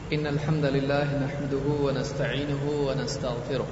إن الحمد لله نحمده ونستعينه ونستغفره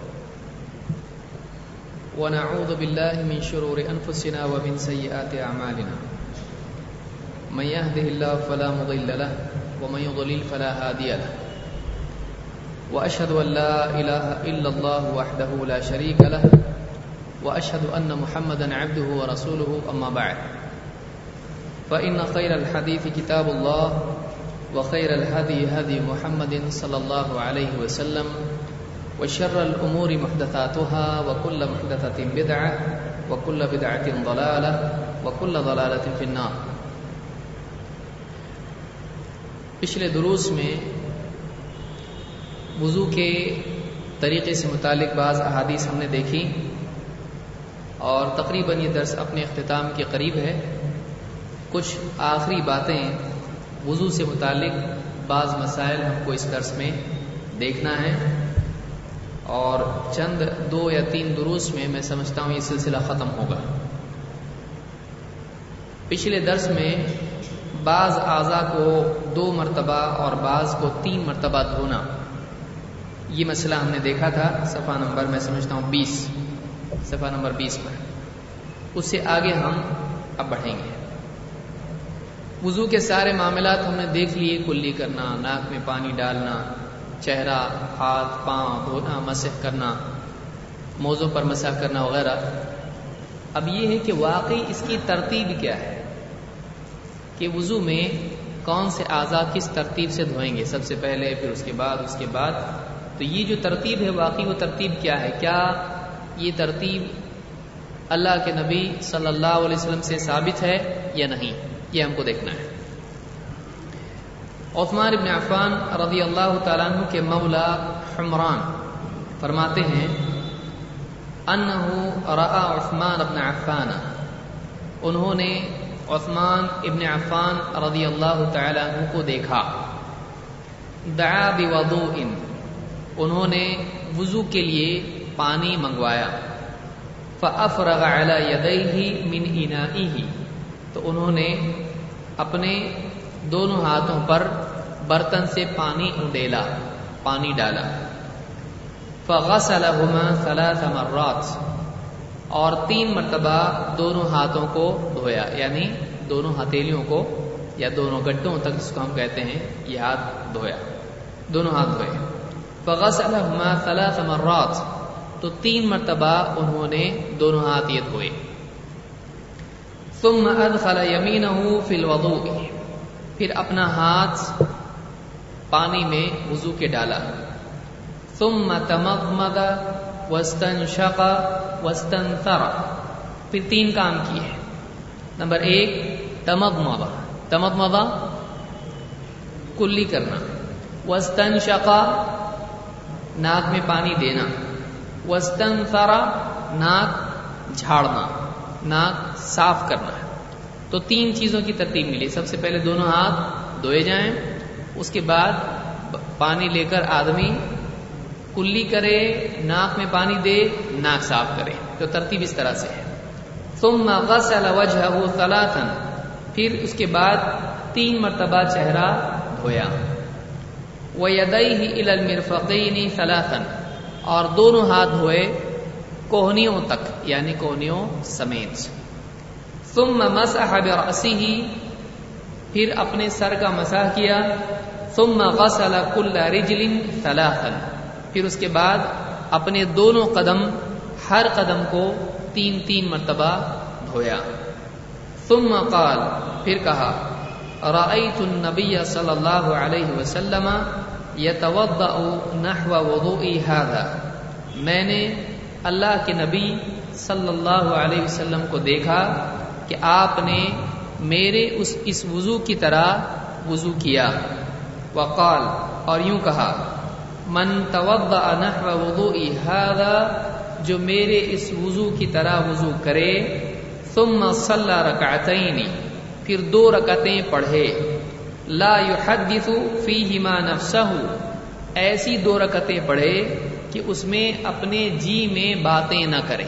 ونعوذ بالله من شرور أنفسنا ومن سيئات أعمالنا من يهده الله فلا مضل له ومن يضلل فلا هادي له وأشهد أن لا إله إلا الله وحده لا شريك له وأشهد أن محمدا عبده ورسوله أما بعد فإن خير الحديث كتاب الله وخير الهدي هدي محمد صلى الله عليه وسلم وشر الأمور محدثاتها وكل محدثة بدعة وكل بدعة ضلالة وكل ضلالة في النار. پچھلے دروس میں وضو کے طریقے سے متعلق بعض احادیث ہم نے دیکھی اور تقریباً یہ درس اپنے اختتام کے قریب ہے. کچھ آخری باتیں وضو سے متعلق بعض مسائل ہم کو اس درس میں دیکھنا ہے اور چند 2 یا 3 دروس میں میں سمجھتا ہوں یہ سلسلہ ختم ہوگا. پچھلے درس میں بعض اعضاء کو 2 مرتبہ اور بعض کو 3 مرتبہ دھونا، یہ مسئلہ ہم نے دیکھا تھا صفحہ نمبر میں سمجھتا ہوں 20 صفحہ نمبر 20 پر. اس سے آگے ہم اب بڑھیں گے. وضو کے سارے معاملات ہم نے دیکھ لیے، کلی کرنا، ناک میں پانی ڈالنا، چہرہ، ہاتھ، پاؤں دھونا، مسح کرنا، موزوں پر مسح کرنا وغیرہ. اب یہ ہے کہ واقعی اس کی ترتیب کیا ہے کہ وضو میں کون سے اعضاء کس ترتیب سے دھوئیں گے، سب سے پہلے پھر اس کے بعد. تو یہ جو ترتیب ہے واقعی وہ ترتیب کیا ہے؟ کیا یہ ترتیب اللہ کے نبی صلی اللہ علیہ وسلم سے ثابت ہے یا نہیں، یہ ہم کو دیکھنا ہے. عثمان ابن عفان رضی اللہ تعالیٰ عنہ کے مولا حمران فرماتے ہیں انہ رأى عثمان ابن عفان، انہوں نے عثمان ابن عفان رضی اللہ تعالیٰ عنہ کو دیکھا. دعا بوضوء، انہوں نے وضو کے لیے پانی منگوایا. فافرغ علی یدیہ من انائہ، تو انہوں نے اپنے دونوں ہاتھوں پر برتن سے پانی انڈیلا، پانی ڈالا. فغسلہما 3 مرات، اور 3 مرتبہ دونوں ہاتھوں کو دھویا، یعنی دونوں ہتھیلیوں کو یا دونوں گڈوں تک جس کو ہم کہتے ہیں یہ ہاتھ دھویا، دونوں ہاتھ دھوئے. فغسلہما 3 مرات، تو 3 مرتبہ انہوں نے دونوں ہاتھ یہ دھوئے. ثم ادخل یمینہ فی الوضوء، پھر اپنا ہاتھ پانی میں وضو کے ڈالا. ثم تمضمض واستنشق واستنثر، پھر 3 کام کیے. نمبر 1 تمضمض کلی کرنا، واستنشق ناک میں پانی دینا، واستنثر ناک جھاڑنا، ناک صاف کرنا. تو 3 چیزوں کی ترتیب ملی. سب سے پہلے دونوں ہاتھ دھوئے جائیں، اس کے بعد پانی لے کر آدمی کلی کرے، ناک میں پانی دے، ناک صاف کرے. تو ترتیب اس طرح سے ہے. ثم غسل وجهه 3، پھر اس کے بعد 3 مرتبہ چہرہ دھویا. ويديه الى المرفقين 3، اور دونوں ہاتھ دھوئے کوہنیوں تک، یعنی کوہنیوں سمیت. ثم مسح برأسه، پھر اپنے سر کا مسح کیا. ثم غسل كل رجل 3، پھر اس کے بعد اپنے دونوں قدم، ہر قدم کو 3 مرتبہ دھویا. ثم قال، پھر کہا رأيت النبي صلی اللہ علیہ وسلم يتوضأ نحو وضوئي هذا، میں نے اللہ کے نبی صلی اللہ علیہ وسلم کو دیکھا کہ آپ نے میرے اس وضو کی طرح وضو کیا. وقال، اور یوں کہا من توضأ نحو وضوئي هذا، جو میرے اس وضو کی طرح وضو کرے. ثم صلى ركعتين، پھر 2 رکعتیں پڑھے. لا يحدث فيهما نفسه، ایسی 2 رکعتیں پڑھے کہ اس میں اپنے جی میں باتیں نہ کرے،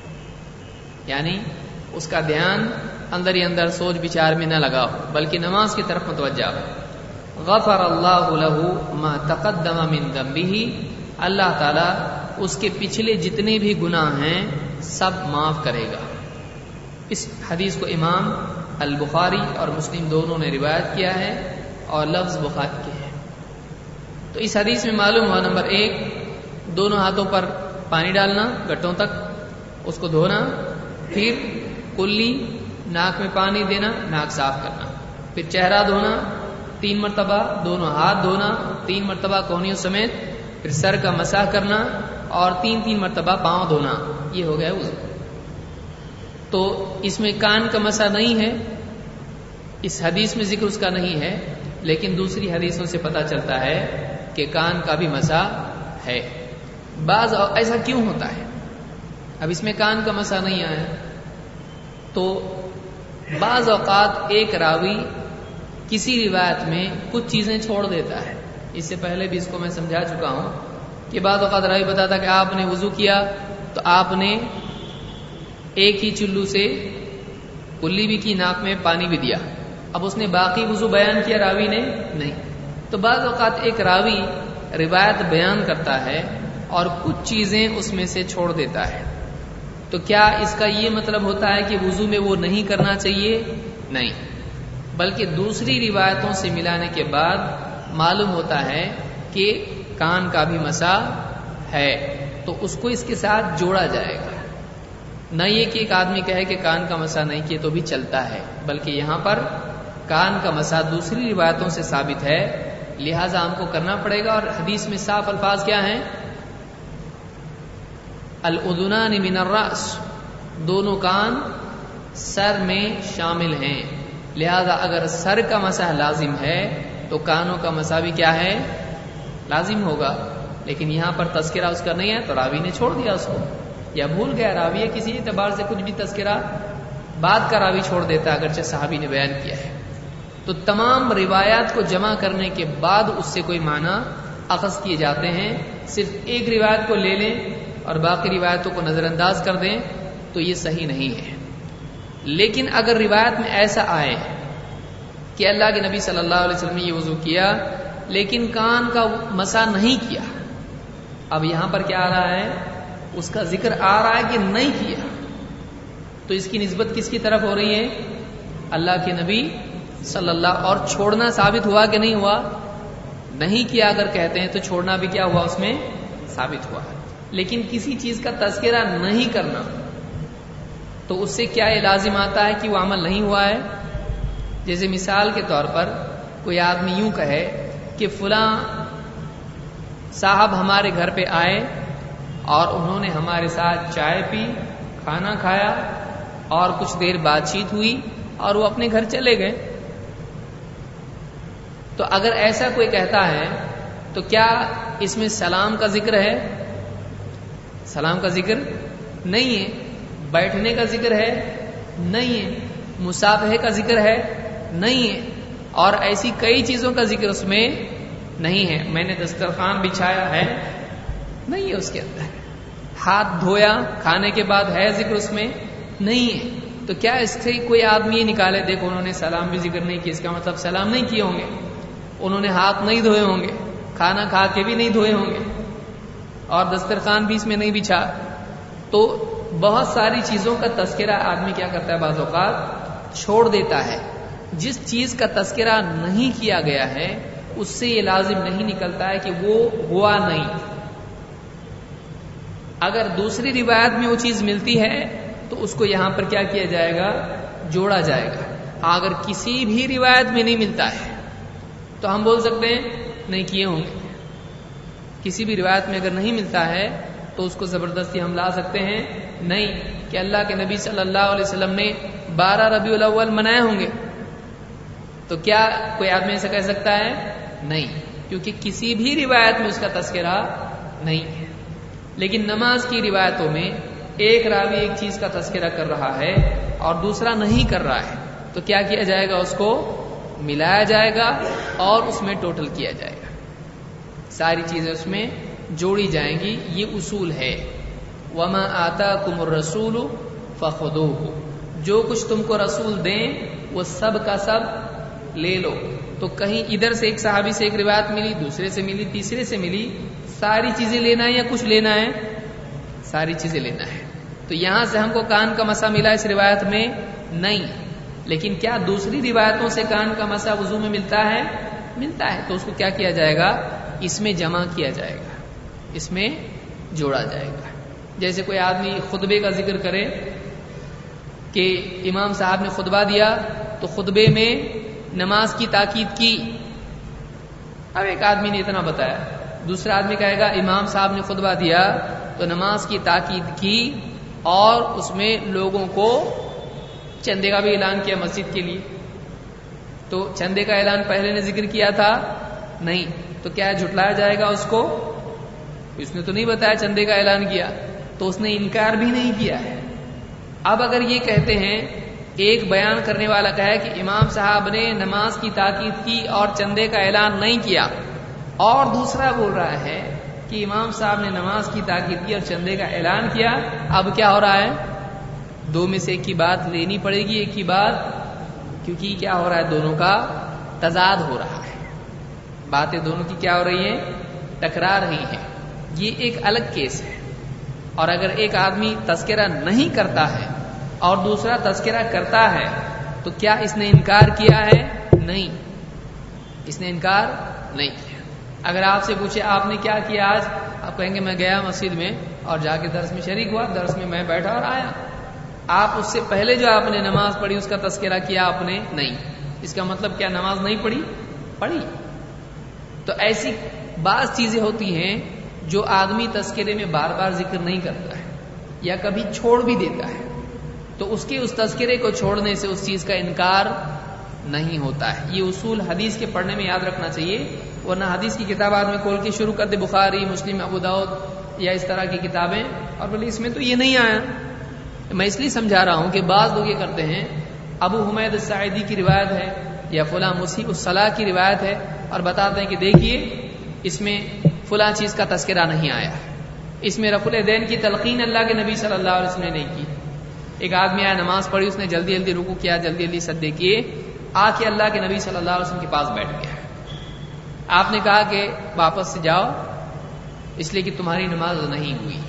یعنی اس کا دھیان اندر ہی اندر سوچ بچار میں نہ لگا ہو، بلکہ نماز کی طرف متوجہ ہو. غفر اللہ لہ ما تقدم من ذنبہ، اللہ تعالی اس کے پچھلے جتنے بھی گناہ ہیں سب معاف کرے گا۔ اس حدیث کو امام البخاری اور مسلم دونوں نے روایت کیا ہے اور لفظ بخاری کے ہے۔ تو اس حدیث میں معلوم ہوا، نمبر 1 دونوں ہاتھوں پر پانی ڈالنا گٹوں تک، اس کو دھونا، پھر کلی ناک میں پانی دینا، ناک صاف کرنا، پھر چہرہ دھونا 3 مرتبہ، دونوں ہاتھ دھونا 3 مرتبہ کونیوں سمیت، پھر سر کا مسح کرنا اور 3 مرتبہ پاؤں دھونا، یہ ہو گیا وضو۔ تو اس میں کان کا مسح نہیں ہے، اس حدیث میں ذکر اس کا نہیں ہے، لیکن دوسری حدیثوں سے پتہ چلتا ہے کہ کان کا بھی مسح ہے۔ بعض ایسا کیوں ہوتا ہے؟ اب اس میں کان کا مسح نہیں آیا تو بعض اوقات ایک راوی کسی روایت میں کچھ چیزیں چھوڑ دیتا ہے۔ اس سے پہلے بھی اس کو میں سمجھا چکا ہوں کہ بعض اوقات راوی بتاتا کہ آپ نے وضو کیا تو آپ نے ایک ہی چلو سے کلی بھی کی، ناک میں پانی بھی دیا، اب اس نے باقی وضو بیان کیا، راوی نے نہیں۔ تو بعض اوقات ایک راوی روایت بیان کرتا ہے اور کچھ چیزیں اس میں سے چھوڑ دیتا ہے، تو کیا اس کا یہ مطلب ہوتا ہے کہ وضو میں وہ نہیں کرنا چاہیے؟ نہیں، بلکہ دوسری روایتوں سے ملانے کے بعد معلوم ہوتا ہے کہ کان کا بھی مسح ہے، تو اس کو اس کے ساتھ جوڑا جائے گا۔ نہ یہ کہ ایک آدمی کہے کہ کان کا مسح نہیں کیے تو بھی چلتا ہے، بلکہ یہاں پر کان کا مسح دوسری روایتوں سے ثابت ہے، لہذا ہم کو کرنا پڑے گا۔ اور حدیث میں صاف الفاظ کیا ہیں؟ الاذنان من الراس، دونوں کان سر میں شامل ہیں، لہذا اگر سر کا مسح لازم ہے تو کانوں کا مسح بھی کیا ہے؟ لازم ہوگا۔ لیکن یہاں پر تذکرہ اس کا نہیں ہے تو راوی نے چھوڑ دیا اس کو، یا بھول گیا راوی، ہے کسی اعتبار سے کچھ بھی تذکرہ بعد کا راوی چھوڑ دیتا اگرچہ صحابی نے بیان کیا ہے۔ تو تمام روایات کو جمع کرنے کے بعد اس سے کوئی معنی اخذ کیے جاتے ہیں۔ صرف ایک روایت کو لے لیں اور باقی روایتوں کو نظر انداز کر دیں تو یہ صحیح نہیں ہے۔ لیکن اگر روایت میں ایسا آئے کہ اللہ کے نبی صلی اللہ علیہ وسلم نے یہ وضو کیا لیکن کان کا مسح نہیں کیا، اب یہاں پر کیا آ رہا ہے؟ اس کا ذکر آ رہا ہے کہ نہیں کیا، تو اس کی نسبت کس کی طرف ہو رہی ہے؟ اللہ کے نبی صلی اللہ، اور چھوڑنا ثابت ہوا کہ نہیں ہوا؟ نہیں کیا اگر کہتے ہیں تو چھوڑنا بھی کیا ہوا؟ اس میں ثابت ہوا۔ لیکن کسی چیز کا تذکرہ نہیں کرنا تو اس سے کیا یہ لازم آتا ہے کہ وہ عمل نہیں ہوا ہے؟ جیسے مثال کے طور پر کوئی آدمی یوں کہے کہ فلاں صاحب ہمارے گھر پہ آئے اور انہوں نے ہمارے ساتھ چائے پی، کھانا کھایا اور کچھ دیر بات چیت ہوئی اور وہ اپنے گھر چلے گئے۔ تو اگر ایسا کوئی کہتا ہے تو کیا اس میں سلام کا ذکر ہے؟ سلام کا ذکر نہیں ہے۔ بیٹھنے کا ذکر ہے؟ نہیں ہے۔ مصافحے کا ذکر ہے؟ نہیں ہے۔ اور ایسی کئی چیزوں کا ذکر اس میں نہیں ہے۔ میں نے دسترخوان بچھایا ہے؟ نہیں ہے اس کے اندر۔ ہاتھ دھویا کھانے کے بعد ہے ذکر اس میں؟ نہیں ہے۔ تو کیا اس سے کوئی آدمی یہ نکالے دیکھو انہوں نے سلام بھی ذکر نہیں کیا، اس کا مطلب سلام نہیں کیے ہوں گے، انہوں نے ہاتھ نہیں دھوئے ہوں گے، کھانا کھا کے بھی نہیں دھوئے ہوں گے اور دسترخوان بھی اس میں نہیں بچھا۔ تو بہت ساری چیزوں کا تذکرہ آدمی کیا کرتا ہے؟ بعض اوقات چھوڑ دیتا ہے۔ جس چیز کا تذکرہ نہیں کیا گیا ہے اس سے یہ لازم نہیں نکلتا ہے کہ وہ ہوا نہیں۔ اگر دوسری روایت میں وہ چیز ملتی ہے تو اس کو یہاں پر کیا کیا جائے گا؟ جوڑا جائے گا۔ اگر کسی بھی روایت میں نہیں ملتا ہے تو ہم بول سکتے ہیں نہیں کیے ہوں گے۔ کسی بھی روایت میں اگر نہیں ملتا ہے تو اس کو زبردستی ہم لا سکتے ہیں نہیں کہ اللہ کے نبی صلی اللہ علیہ وسلم نے 12 ربیع الاول منائے ہوں گے، تو کیا کوئی آدمی ایسا کہہ سکتا ہے؟ نہیں، کیونکہ کسی بھی روایت میں اس کا تذکرہ نہیں ہے۔ لیکن نماز کی روایتوں میں ایک راوی ایک چیز کا تذکرہ کر رہا ہے اور دوسرا نہیں کر رہا ہے تو کیا کیا جائے گا؟ اس کو ملایا جائے گا اور اس میں ٹوٹل کیا جائے گا، ساری چیزیں اس میں جوڑی جائیں گی۔ یہ اصول ہے۔ وَمَا آتَاكُمُ الرَّسُولُ فَخُذُوهُ، جو کچھ تم کو رسول دیں وہ سب کا سب لے لو۔ تو کہیں ادھر سے ایک صحابی سے ایک روایت ملی، دوسرے سے ملی، تیسرے سے ملی، ساری چیزیں لینا ہے یا کچھ لینا ہے؟ ساری چیزیں لینا ہے. تو یہاں سے ہم کو کان کا مسح ملا اس روایت میں نہیں، لیکن کیا دوسری روایتوں سے کان کا مسح وضو میں ملتا ہے؟ ملتا ہے. تو اس کو کیا کیا جائے گا؟ اس میں جمع کیا جائے گا، اس میں جوڑا جائے گا. جیسے کوئی آدمی خطبے کا ذکر کرے کہ امام صاحب نے خطبہ دیا تو خطبے میں نماز کی تاکید کی. اب ایک آدمی نے اتنا بتایا، دوسرا آدمی کہے گا امام صاحب نے خطبہ دیا تو نماز کی تاکید کی اور اس میں لوگوں کو چندے کا بھی اعلان کیا مسجد کے لیے. تو چندے کا اعلان پہلے نے ذکر کیا تھا نہیں، تو کیا جھٹلایا جائے گا اس کو؟ اس نے تو نہیں بتایا چندے کا اعلان کیا، تو اس نے انکار بھی نہیں کیا ہے. اب اگر یہ کہتے ہیں، ایک بیان کرنے والا کہا ہے کہ امام صاحب نے نماز کی تاکید کی اور چندے کا اعلان نہیں کیا، اور دوسرا بول رہا ہے کہ امام صاحب نے نماز کی تاکید کی اور چندے کا اعلان کیا، اب کیا ہو رہا ہے؟ دو میں سے ایک کی بات لینی پڑے گی، ایک کی بات، کیونکہ کیا ہو رہا ہے؟ دونوں کا تضاد ہو رہا ہے، باتیں دونوں کی کیا ہو رہی ہیں؟ ٹکرا رہی ہیں. یہ ایک الگ کیس ہے. اور اگر ایک آدمی تذکرہ نہیں کرتا ہے اور دوسرا تذکرہ کرتا ہے تو کیا اس نے انکار کیا ہے؟ نہیں، اس نے انکار نہیں کیا. اگر آپ سے پوچھے آپ نے کیا کیا آج، آپ کہیں گے میں گیا مسجد میں اور جا کے درس میں شریک ہوا، درس میں میں بیٹھا اور آیا. آپ اس سے پہلے جو آپ نے نماز پڑھی اس کا تذکرہ کیا آپ نے؟ نہیں. اس کا مطلب کیا نماز نہیں پڑھی؟ پڑھی. تو ایسی بعض چیزیں ہوتی ہیں جو آدمی تذکرے میں بار بار ذکر نہیں کرتا ہے یا کبھی چھوڑ بھی دیتا ہے، تو اس کے اس تذکرے کو چھوڑنے سے اس چیز کا انکار نہیں ہوتا ہے. یہ اصول حدیث کے پڑھنے میں یاد رکھنا چاہیے، ورنہ حدیث کی کتاب آدمی کھول کے شروع کر دے، بخاری، مسلم، ابو داؤد یا اس طرح کی کتابیں، اور بولے اس میں تو یہ نہیں آیا. میں اس لیے سمجھا رہا ہوں کہ بعض لوگ یہ کرتے ہیں، ابو حمید الساعدی کی روایت ہے یا فلاں مسیح الصلاح کی روایت ہے اور بتاتے ہیں کہ دیکھیے اس میں فلاں چیز کا تذکرہ نہیں آیا، اس میں رفع الیدین کی تلقین اللہ کے نبی صلی اللہ علیہ وسلم نے نہیں کی. ایک آدمی آیا، نماز پڑھی، اس نے جلدی جلدی رکوع کیا، جلدی جلدی سجدے کیے، آ کے اللہ کے نبی صلی اللہ علیہ وسلم کے پاس بیٹھ گیا. آپ نے کہا کہ واپس سے جاؤ اس لیے کہ تمہاری نماز نہیں ہوئی.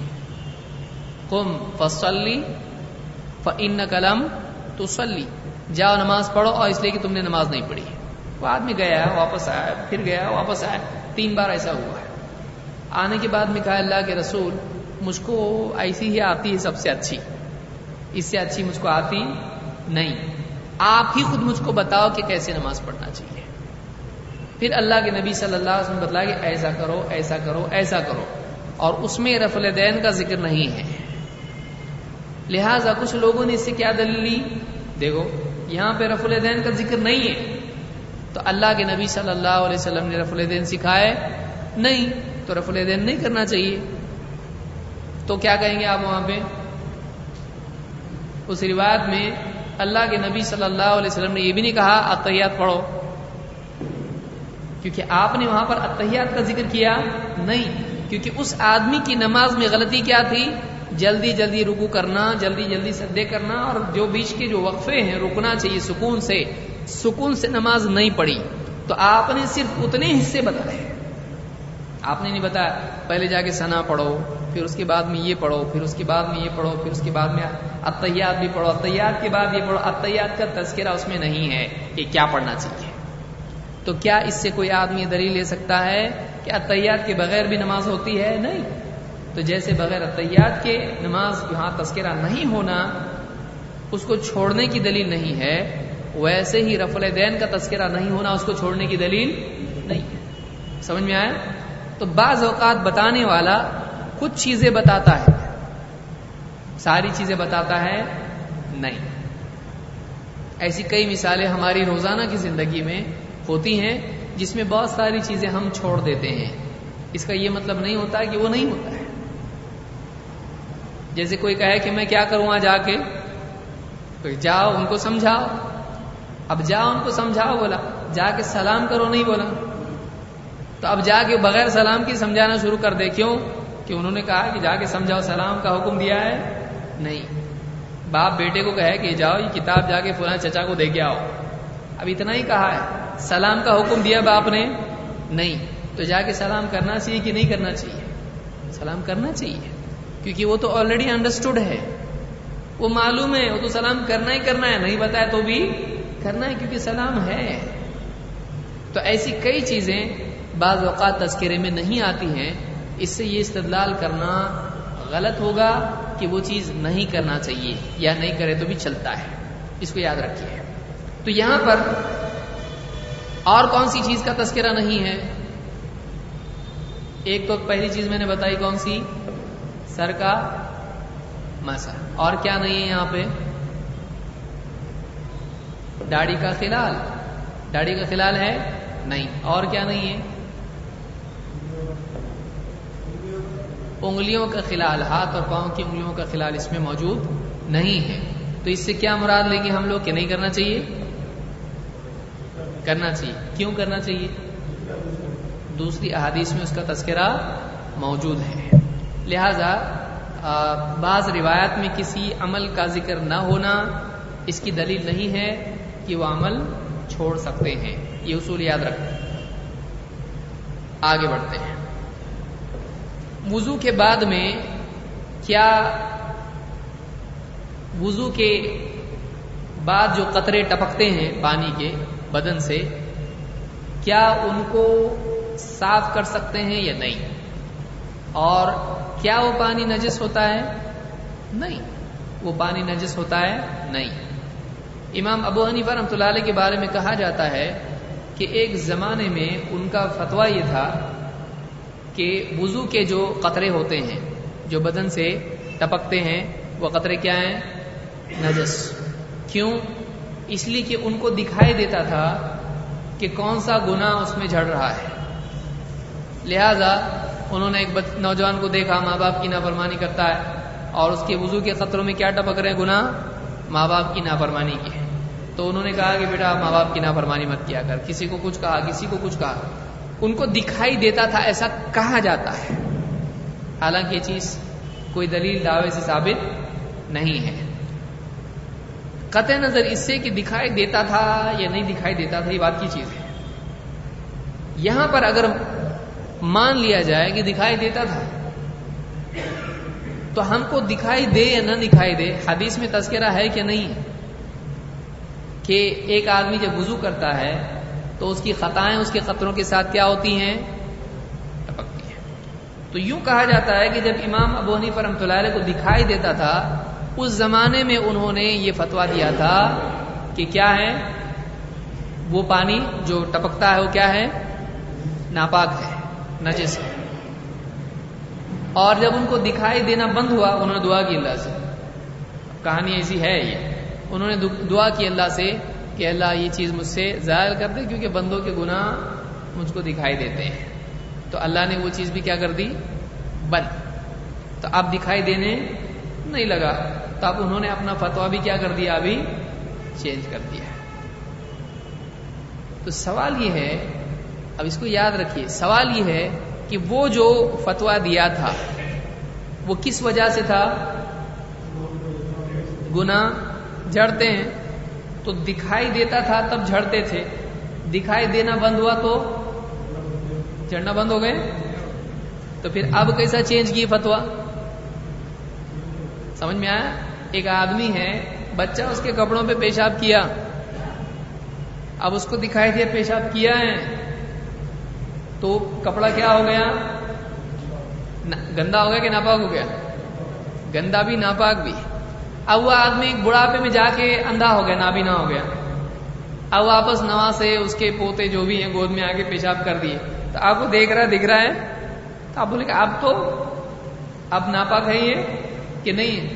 قم فصلی فإنک لم تصلی، جاؤ نماز پڑھو اور اس لیے کہ تم نے نماز نہیں پڑھی. وہ آدمی گیا، واپس آیا، پھر گیا، واپس آیا، 3 بار ایسا ہوا ہے. آنے کے بعد میں کہا اللہ کے رسول مجھ کو ایسی ہی آتی ہے سب سے اچھی، اس سے اچھی مجھ کو آتی نہیں، آپ ہی خود مجھ کو بتاؤ کہ کیسے نماز پڑھنا چاہیے. پھر اللہ کے نبی صلی اللہ علیہ وسلم بتلایا کہ ایسا کرو، ایسا کرو، ایسا کرو، اور اس میں رفع الیدین کا ذکر نہیں ہے. لہٰذا کچھ لوگوں نے اس سے کیا دلیل لی؟ دیکھو یہاں پہ رفع الیدین کا ذکر نہیں ہے تو اللہ کے نبی صلی اللہ علیہ وسلم نے رفع الیدین سکھائے نہیں، تو رفع الیدین نہیں کرنا چاہیے. تو کیا کہیں گے آپ وہاں پہ؟ اس روایت میں اللہ کے نبی صلی اللہ علیہ وسلم نے یہ بھی نہیں کہا التحیات پڑھو، کیونکہ آپ نے وہاں پر التحیات کا ذکر کیا نہیں، کیونکہ اس آدمی کی نماز میں غلطی کیا تھی؟ جلدی جلدی رکوع کرنا، جلدی جلدی سجدے کرنا، اور جو بیچ کے جو وقفے ہیں رکنا چاہیے سکون سے نماز نہیں پڑھی. تو آپ نے صرف اتنے حصے بتائے، آپ نے نہیں بتایا پہلے جا کے ثنا پڑھو، پھر اس کے بعد میں یہ پڑھو، پھر اس کے بعد میں یہ پڑھو، پھر اس کے بعد میں التحیات بھی پڑھو، التحیات کے بعد یہ پڑھو. التحیات کا تذکرہ اس میں نہیں ہے کہ کیا پڑھنا چاہیے. تو کیا اس سے کوئی آدمی دلیل لے سکتا ہے کہ التحیات کے بغیر بھی نماز ہوتی ہے؟ نہیں. تو جیسے بغیر التحیات کے نماز یہاں تذکرہ نہیں ہونا اس کو چھوڑنے کی دلیل نہیں ہے، ویسے ہی رفع الیدین کا تذکرہ نہیں ہونا اس کو چھوڑنے کی دلیل نہیں ہے. سمجھ میں آیا؟ تو بعض اوقات بتانے والا کچھ چیزیں بتاتا ہے، ساری چیزیں بتاتا ہے نہیں. ایسی کئی مثالیں ہماری روزانہ کی زندگی میں ہوتی ہیں جس میں بہت ساری چیزیں ہم چھوڑ دیتے ہیں. اس کا یہ مطلب نہیں ہوتا کہ وہ نہیں ہوتا ہے. جیسے کوئی کہے کہ میں کیا کروں وہاں جا کے، جاؤ ان کو سمجھاؤ. اب جاؤ ان کو سمجھاؤ بولا، جا کے سلام کرو نہیں بولا. تو اب جا کے بغیر سلام کی سمجھانا شروع کر دے. کیوں؟ کہ انہوں نے کہا کہ جا کے سمجھاؤ، سلام کا حکم دیا ہے نہیں. باپ بیٹے کو کہے کہ جاؤ یہ کتاب جا کے فلاں چچا کو دے کے آؤ، اب اتنا ہی کہا ہے، سلام کا حکم دیا باپ نے نہیں، تو جا کے سلام کرنا چاہیے کہ نہیں کرنا چاہیے؟ سلام کرنا چاہیے، کیونکہ وہ تو آلریڈی انڈرسٹوڈ ہے، وہ معلوم ہے، وہ تو سلام کرنا ہی کرنا ہے، نہیں بتایا تو بھی کرنا ہے کیونکہ سلام ہے۔ تو ایسی کئی چیزیں بعض اوقات تذکرے میں نہیں آتی ہیں، اس سے یہ استدلال کرنا غلط ہوگا کہ وہ چیز نہیں کرنا چاہیے یا نہیں کرے تو بھی چلتا ہے، اس کو یاد رکھیے۔ تو یہاں پر اور کون سی چیز کا تذکرہ نہیں ہے؟ ایک تو پہلی چیز میں نے بتائی کون سی؟ سر کا مسح۔ اور کیا نہیں ہے یہاں پہ؟ داڑھی کا خلال، داڑھی کا خلال ہے نہیں۔ اور کیا نہیں ہے؟ انگلیوں کا خلال، ہاتھ اور پاؤں کی انگلیوں کا خلال اس میں موجود نہیں ہے۔ تو اس سے کیا مراد لیں گے ہم لوگ کہ نہیں کرنا چاہیے؟ کرنا چاہیے۔ کیوں کرنا چاہیے؟ دوسری احادیث میں اس کا تذکرہ موجود ہے، لہذا بعض روایات میں کسی عمل کا ذکر نہ ہونا اس کی دلیل نہیں ہے کہ وہ عمل چھوڑ سکتے ہیں، یہ اصول یاد رکھیں۔ آگے بڑھتے ہیں۔ وضو کے بعد میں کیا وضو کے بعد جو قطرے ٹپکتے ہیں پانی کے بدن سے، کیا ان کو صاف کر سکتے ہیں یا نہیں؟ اور کیا وہ پانی نجس ہوتا ہے؟ نہیں، وہ پانی نجس ہوتا ہے نہیں۔ امام ابو حنیفہ رحمۃ اللہ علیہ کے بارے میں کہا جاتا ہے کہ ایک زمانے میں ان کا فتویٰ یہ تھا کہ وضو کے جو قطرے ہوتے ہیں جو بدن سے ٹپکتے ہیں وہ قطرے کیا ہیں؟ نجس۔ کیوں؟ اس لیے کہ ان کو دکھائی دیتا تھا کہ کون سا گناہ اس میں جھڑ رہا ہے، لہذا انہوں نے ایک نوجوان کو دیکھا ماں باپ کی نافرمانی کرتا ہے اور اس کے وضو کے قطروں میں کیا ٹپک رہے ہیں؟ گناہ ماں باپ کی نافرمانی کے۔ تو انہوں نے کہا کہ بیٹا ماں باپ کی نافرمانی مت کیا کر، کسی کو کچھ کہا، کسی کو کچھ کہا، ان کو دکھائی دیتا تھا، ایسا کہا جاتا ہے، حالانکہ یہ چیز کوئی دلیل دعوے سے ثابت نہیں ہے۔ قطع نظر اس سے کہ دکھائی دیتا تھا یا نہیں دکھائی دیتا تھا یہ بات کی چیز ہے۔ یہاں پر اگر مان لیا جائے کہ دکھائی دیتا تھا تو ہم کو دکھائی دے یا نہ دکھائی دے حدیث میں تذکرہ ہے کہ نہیں کہ ایک آدمی جب وضو کرتا ہے تو اس کی خطائیں اس کے قطروں کے ساتھ کیا ہوتی ہیں؟ ٹپکتی ہیں۔ تو یوں کہا جاتا ہے کہ جب امام ابو حنیفہ رحمۃ اللہ علیہ کو دکھائی دیتا تھا اس زمانے میں انہوں نے یہ فتویٰ دیا تھا کہ کیا ہے؟ وہ پانی جو ٹپکتا ہے وہ کیا ہے؟ ناپاک ہے، نجس ہے۔ اور جب ان کو دکھائی دینا بند ہوا انہوں نے دعا کی اللہ سے، کہانی ایسی ہے یہ، انہوں نے دعا کی اللہ سے کہ اللہ یہ چیز مجھ سے ظاہر کر دے کیونکہ بندوں کے گناہ مجھ کو دکھائی دیتے ہیں۔ تو اللہ نے وہ چیز بھی کیا کر دی؟ بند۔ تو اب دکھائی دینے نہیں لگا، تو اب انہوں نے اپنا فتویٰ بھی کیا کر دیا؟ ابھی چینج کر دیا۔ تو سوال یہ ہے، اب اس کو یاد رکھیے، سوال یہ ہے کہ وہ جو فتویٰ دیا تھا وہ کس وجہ سے تھا؟ گناہ جھڑتے ہیں تو دکھائی دیتا تھا تب جھڑتے تھے، دکھائی دینا بند ہوا تو جھڑنا بند ہو گئے۔ تو پھر اب کیسا چینج کیے فتویٰ؟ سمجھ میں آیا؟ ایک آدمی ہے، بچہ اس کے کپڑوں پہ پیشاب کیا، اب اس کو دکھائی دیا پیشاب کیا ہے تو کپڑا کیا ہو گیا؟ گندا ہو گیا کہ ناپاک ہو گیا؟ گندا بھی ناپاک بھی۔ اب وہ آدمی بڑھاپے میں جا کے اندھا ہو گیا، نابینا ہو گیا، اب واپس نواں سے اس کے پوتے جو بھی ہیں گود میں آ کے پیشاب کر دیے، تو آپ کو دیکھ رہا ہے تو آپ بولے کہ اب ناپاک ہے یہ کہ نہیں ہے؟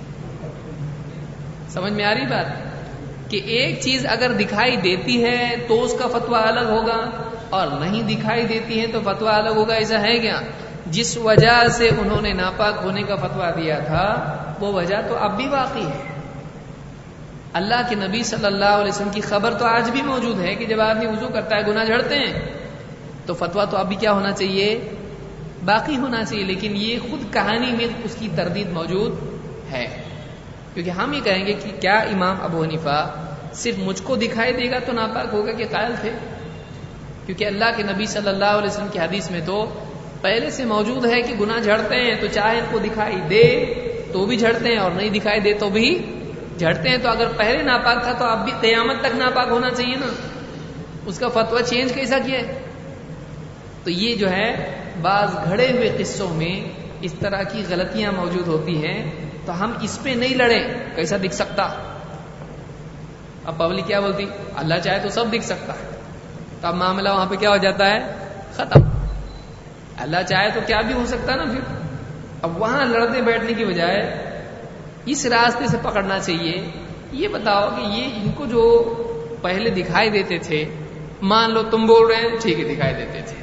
سمجھ میں آ رہی بات کہ ایک چیز اگر دکھائی دیتی ہے تو اس کا فتویٰ الگ ہوگا اور نہیں دکھائی دیتی ہے تو فتویٰ الگ ہوگا، ایسا ہے کیا؟ جس وجہ سے انہوں نے ناپاک ہونے کا فتویٰ دیا تھا وہ وجہ تو اب بھی باقی ہے۔ اللہ کے نبی صلی اللہ علیہ وسلم کی خبر تو آج بھی موجود ہے کہ جب آدمی وضو کرتا ہے گناہ جھڑتے ہیں، تو فتویٰ تو اب بھی کیا ہونا چاہیے؟ باقی ہونا چاہیے، لیکن یہ خود کہانی میں اس کی تردید موجود ہے، کیونکہ ہم یہ کہیں گے کہ کیا امام ابو حنیفہ صرف مجھ کو دکھائی دے گا تو ناپاک ہوگا کہ قائل تھے؟ کیونکہ اللہ کے نبی صلی اللہ علیہ وسلم کی حدیث میں تو پہلے سے موجود ہے کہ گناہ جھڑتے ہیں، تو چاہے ان کو دکھائی دے تو بھی جھڑتے ہیں اور نہیں دکھائی دے تو بھی جھڑتے ہیں. تو اگر پہلے ناپاک تھا تو اب بھی قیامت تک ناپاک ہونا چاہیے نا. اس کا فتویٰ چینج کیسا کیا ہے؟ تو یہ جو ہے بعض گھڑے ہوئے قصوں میں اس طرح کی غلطیاں موجود ہوتی ہیں، تو ہم اس پہ نہیں لڑیں کیسا دکھ سکتا. اب پبلک کیا بولتی؟ اللہ چاہے تو سب دکھ سکتا ہے. تو اب معاملہ وہاں پہ کیا ہو جاتا ہے؟ ختم. اللہ چاہے تو کیا بھی ہو سکتا ہے نا. پھر اب وہاں لڑتے بیٹھنے کی بجائے اس راستے سے پکڑنا چاہیے. یہ بتاؤ کہ یہ ان کو جو پہلے دکھائی دیتے تھے، مان لو تم بول رہے ہیں ٹھیک ہے دکھائی دیتے تھے،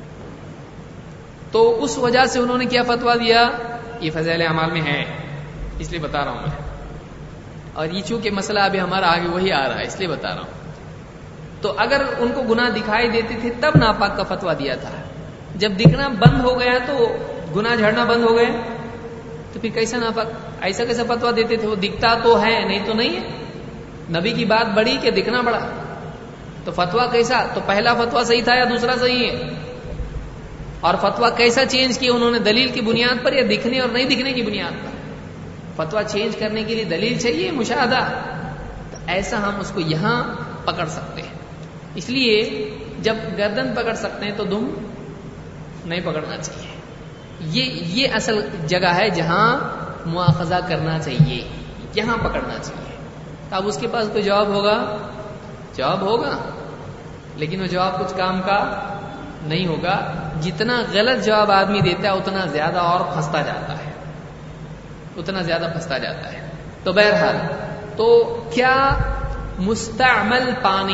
تو اس وجہ سے انہوں نے کیا فتویٰ دیا؟ یہ فضائل اعمال میں ہے، اس لیے بتا رہا ہوں میں. اور یہ چونکہ مسئلہ ابھی ہمارا آگے وہی آ رہا ہے اس لیے بتا رہا ہوں. تو اگر ان کو گناہ دکھائی دیتے تھے تب ناپاک کا فتویٰ دیا تھا. جب دکھنا بند ہو گیا تو گناہ جھڑنا بند ہو گئے، تو پھر کیسا ناپاک؟ ایسا کیسا فتویٰ دیتے تھے؟ وہ دکھتا تو ہے نہیں تو نہیں ہے. نبی کی بات بڑی کہ دکھنا بڑا، تو فتویٰ کیسا؟ تو پہلا فتویٰ صحیح تھا یا دوسرا صحیح ہے؟ اور فتویٰ کیسا چینج کیا انہوں نے؟ دلیل کی بنیاد پر یا دکھنے اور نہیں دکھنے کی بنیاد پر؟ فتویٰ چینج کرنے کے لیے دلیل چاہیے، مشاہدہ. تو ایسا ہم اس کو یہاں پکڑ سکتے ہیں. اس لیے جب گردن پکڑ سکتے ہیں تو دم نہیں پکڑنا چاہیے. یہ اصل جگہ ہے جہاں مواخذہ کرنا چاہیے، یہاں پکڑنا چاہیے. تو اب اس کے پاس کوئی جواب ہوگا؟ جواب ہوگا، لیکن وہ جواب کچھ کام کا نہیں ہوگا. جتنا غلط جواب آدمی دیتا ہے اتنا زیادہ اور پھنستا جاتا ہے، اتنا زیادہ پھنستا جاتا ہے. تو بہرحال تو کیا مستعمل پانی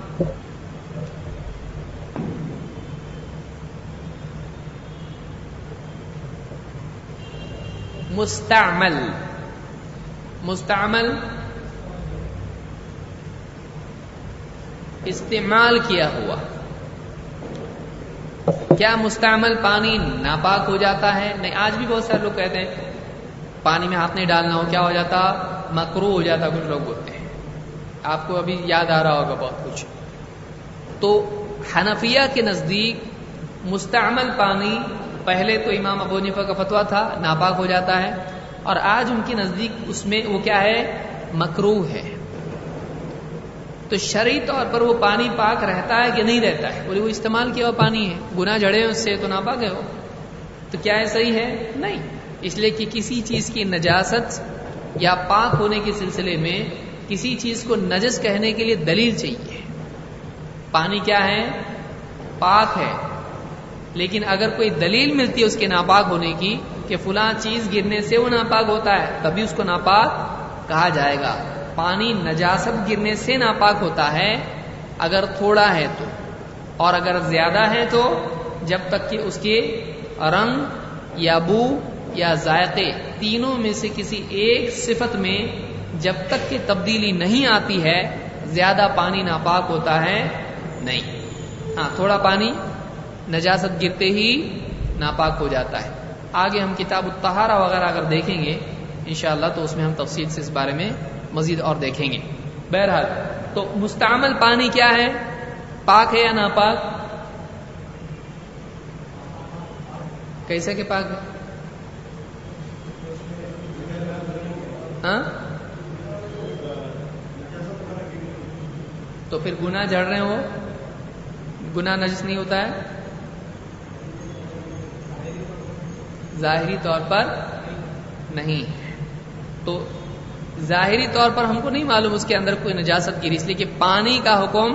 مستعمل استعمال کیا ہوا، کیا مستعمل پانی ناپاک ہو جاتا ہے؟ نہیں. آج بھی بہت سارے لوگ کہتے ہیں پانی میں ہاتھ نہیں ڈالنا ہو کیا ہو جاتا؟ مکروہ ہو جاتا. کچھ لوگ بولتے ہیں، آپ کو ابھی یاد آ رہا ہوگا بہت کچھ. تو حنفیہ کے نزدیک مستعمل پانی پہلے تو امام ابو حنیفہ کا فتویٰ تھا ناپاک ہو جاتا ہے، اور آج ان کے نزدیک اس میں وہ کیا ہے؟ مکروہ ہے. تو شرعی طور پر وہ پانی پاک رہتا ہے کہ نہیں رہتا ہے؟ بولے وہ استعمال کیا ہوا پانی ہے، گناہ جھڑے اس سے تو ناپاک ہے وہ. تو کیا ہے صحیح ہے؟ نہیں. اس لیے کہ کسی چیز کی نجاست یا پاک ہونے کے سلسلے میں کسی چیز کو نجس کہنے کے لیے دلیل چاہیے. پانی کیا ہے؟ پاک ہے. لیکن اگر کوئی دلیل ملتی ہے اس کے ناپاک ہونے کی کہ فلاں چیز گرنے سے وہ ناپاک ہوتا ہے، تبھی اس کو ناپاک کہا جائے گا. پانی نجاست گرنے سے ناپاک ہوتا ہے اگر تھوڑا ہے تو، اور اگر زیادہ ہے تو جب تک کہ اس کے رنگ یا بو یا ذائقے تینوں میں سے کسی ایک صفت میں جب تک کہ تبدیلی نہیں آتی ہے زیادہ پانی ناپاک ہوتا ہے نہیں. ہاں تھوڑا پانی نجاست گرتے ہی ناپاک ہو جاتا ہے. آگے ہم کتاب الطہارہ وغیرہ اگر دیکھیں گے انشاءاللہ تو اس میں ہم تفصیل سے اس بارے میں مزید اور دیکھیں گے. بہرحال تو مستعمل پانی کیا ہے؟ پاک ہے یا ناپاک؟ کیسے کہ پاک ہے؟ ہاں تو پھر گناہ جھڑ رہے ہو، گناہ نجس نہیں ہوتا ہے؟ ظاہری طور پر نہیں. تو ظاہری طور پر ہم کو نہیں معلوم اس کے اندر کوئی نجاست گری، اس لیے کہ پانی کا حکم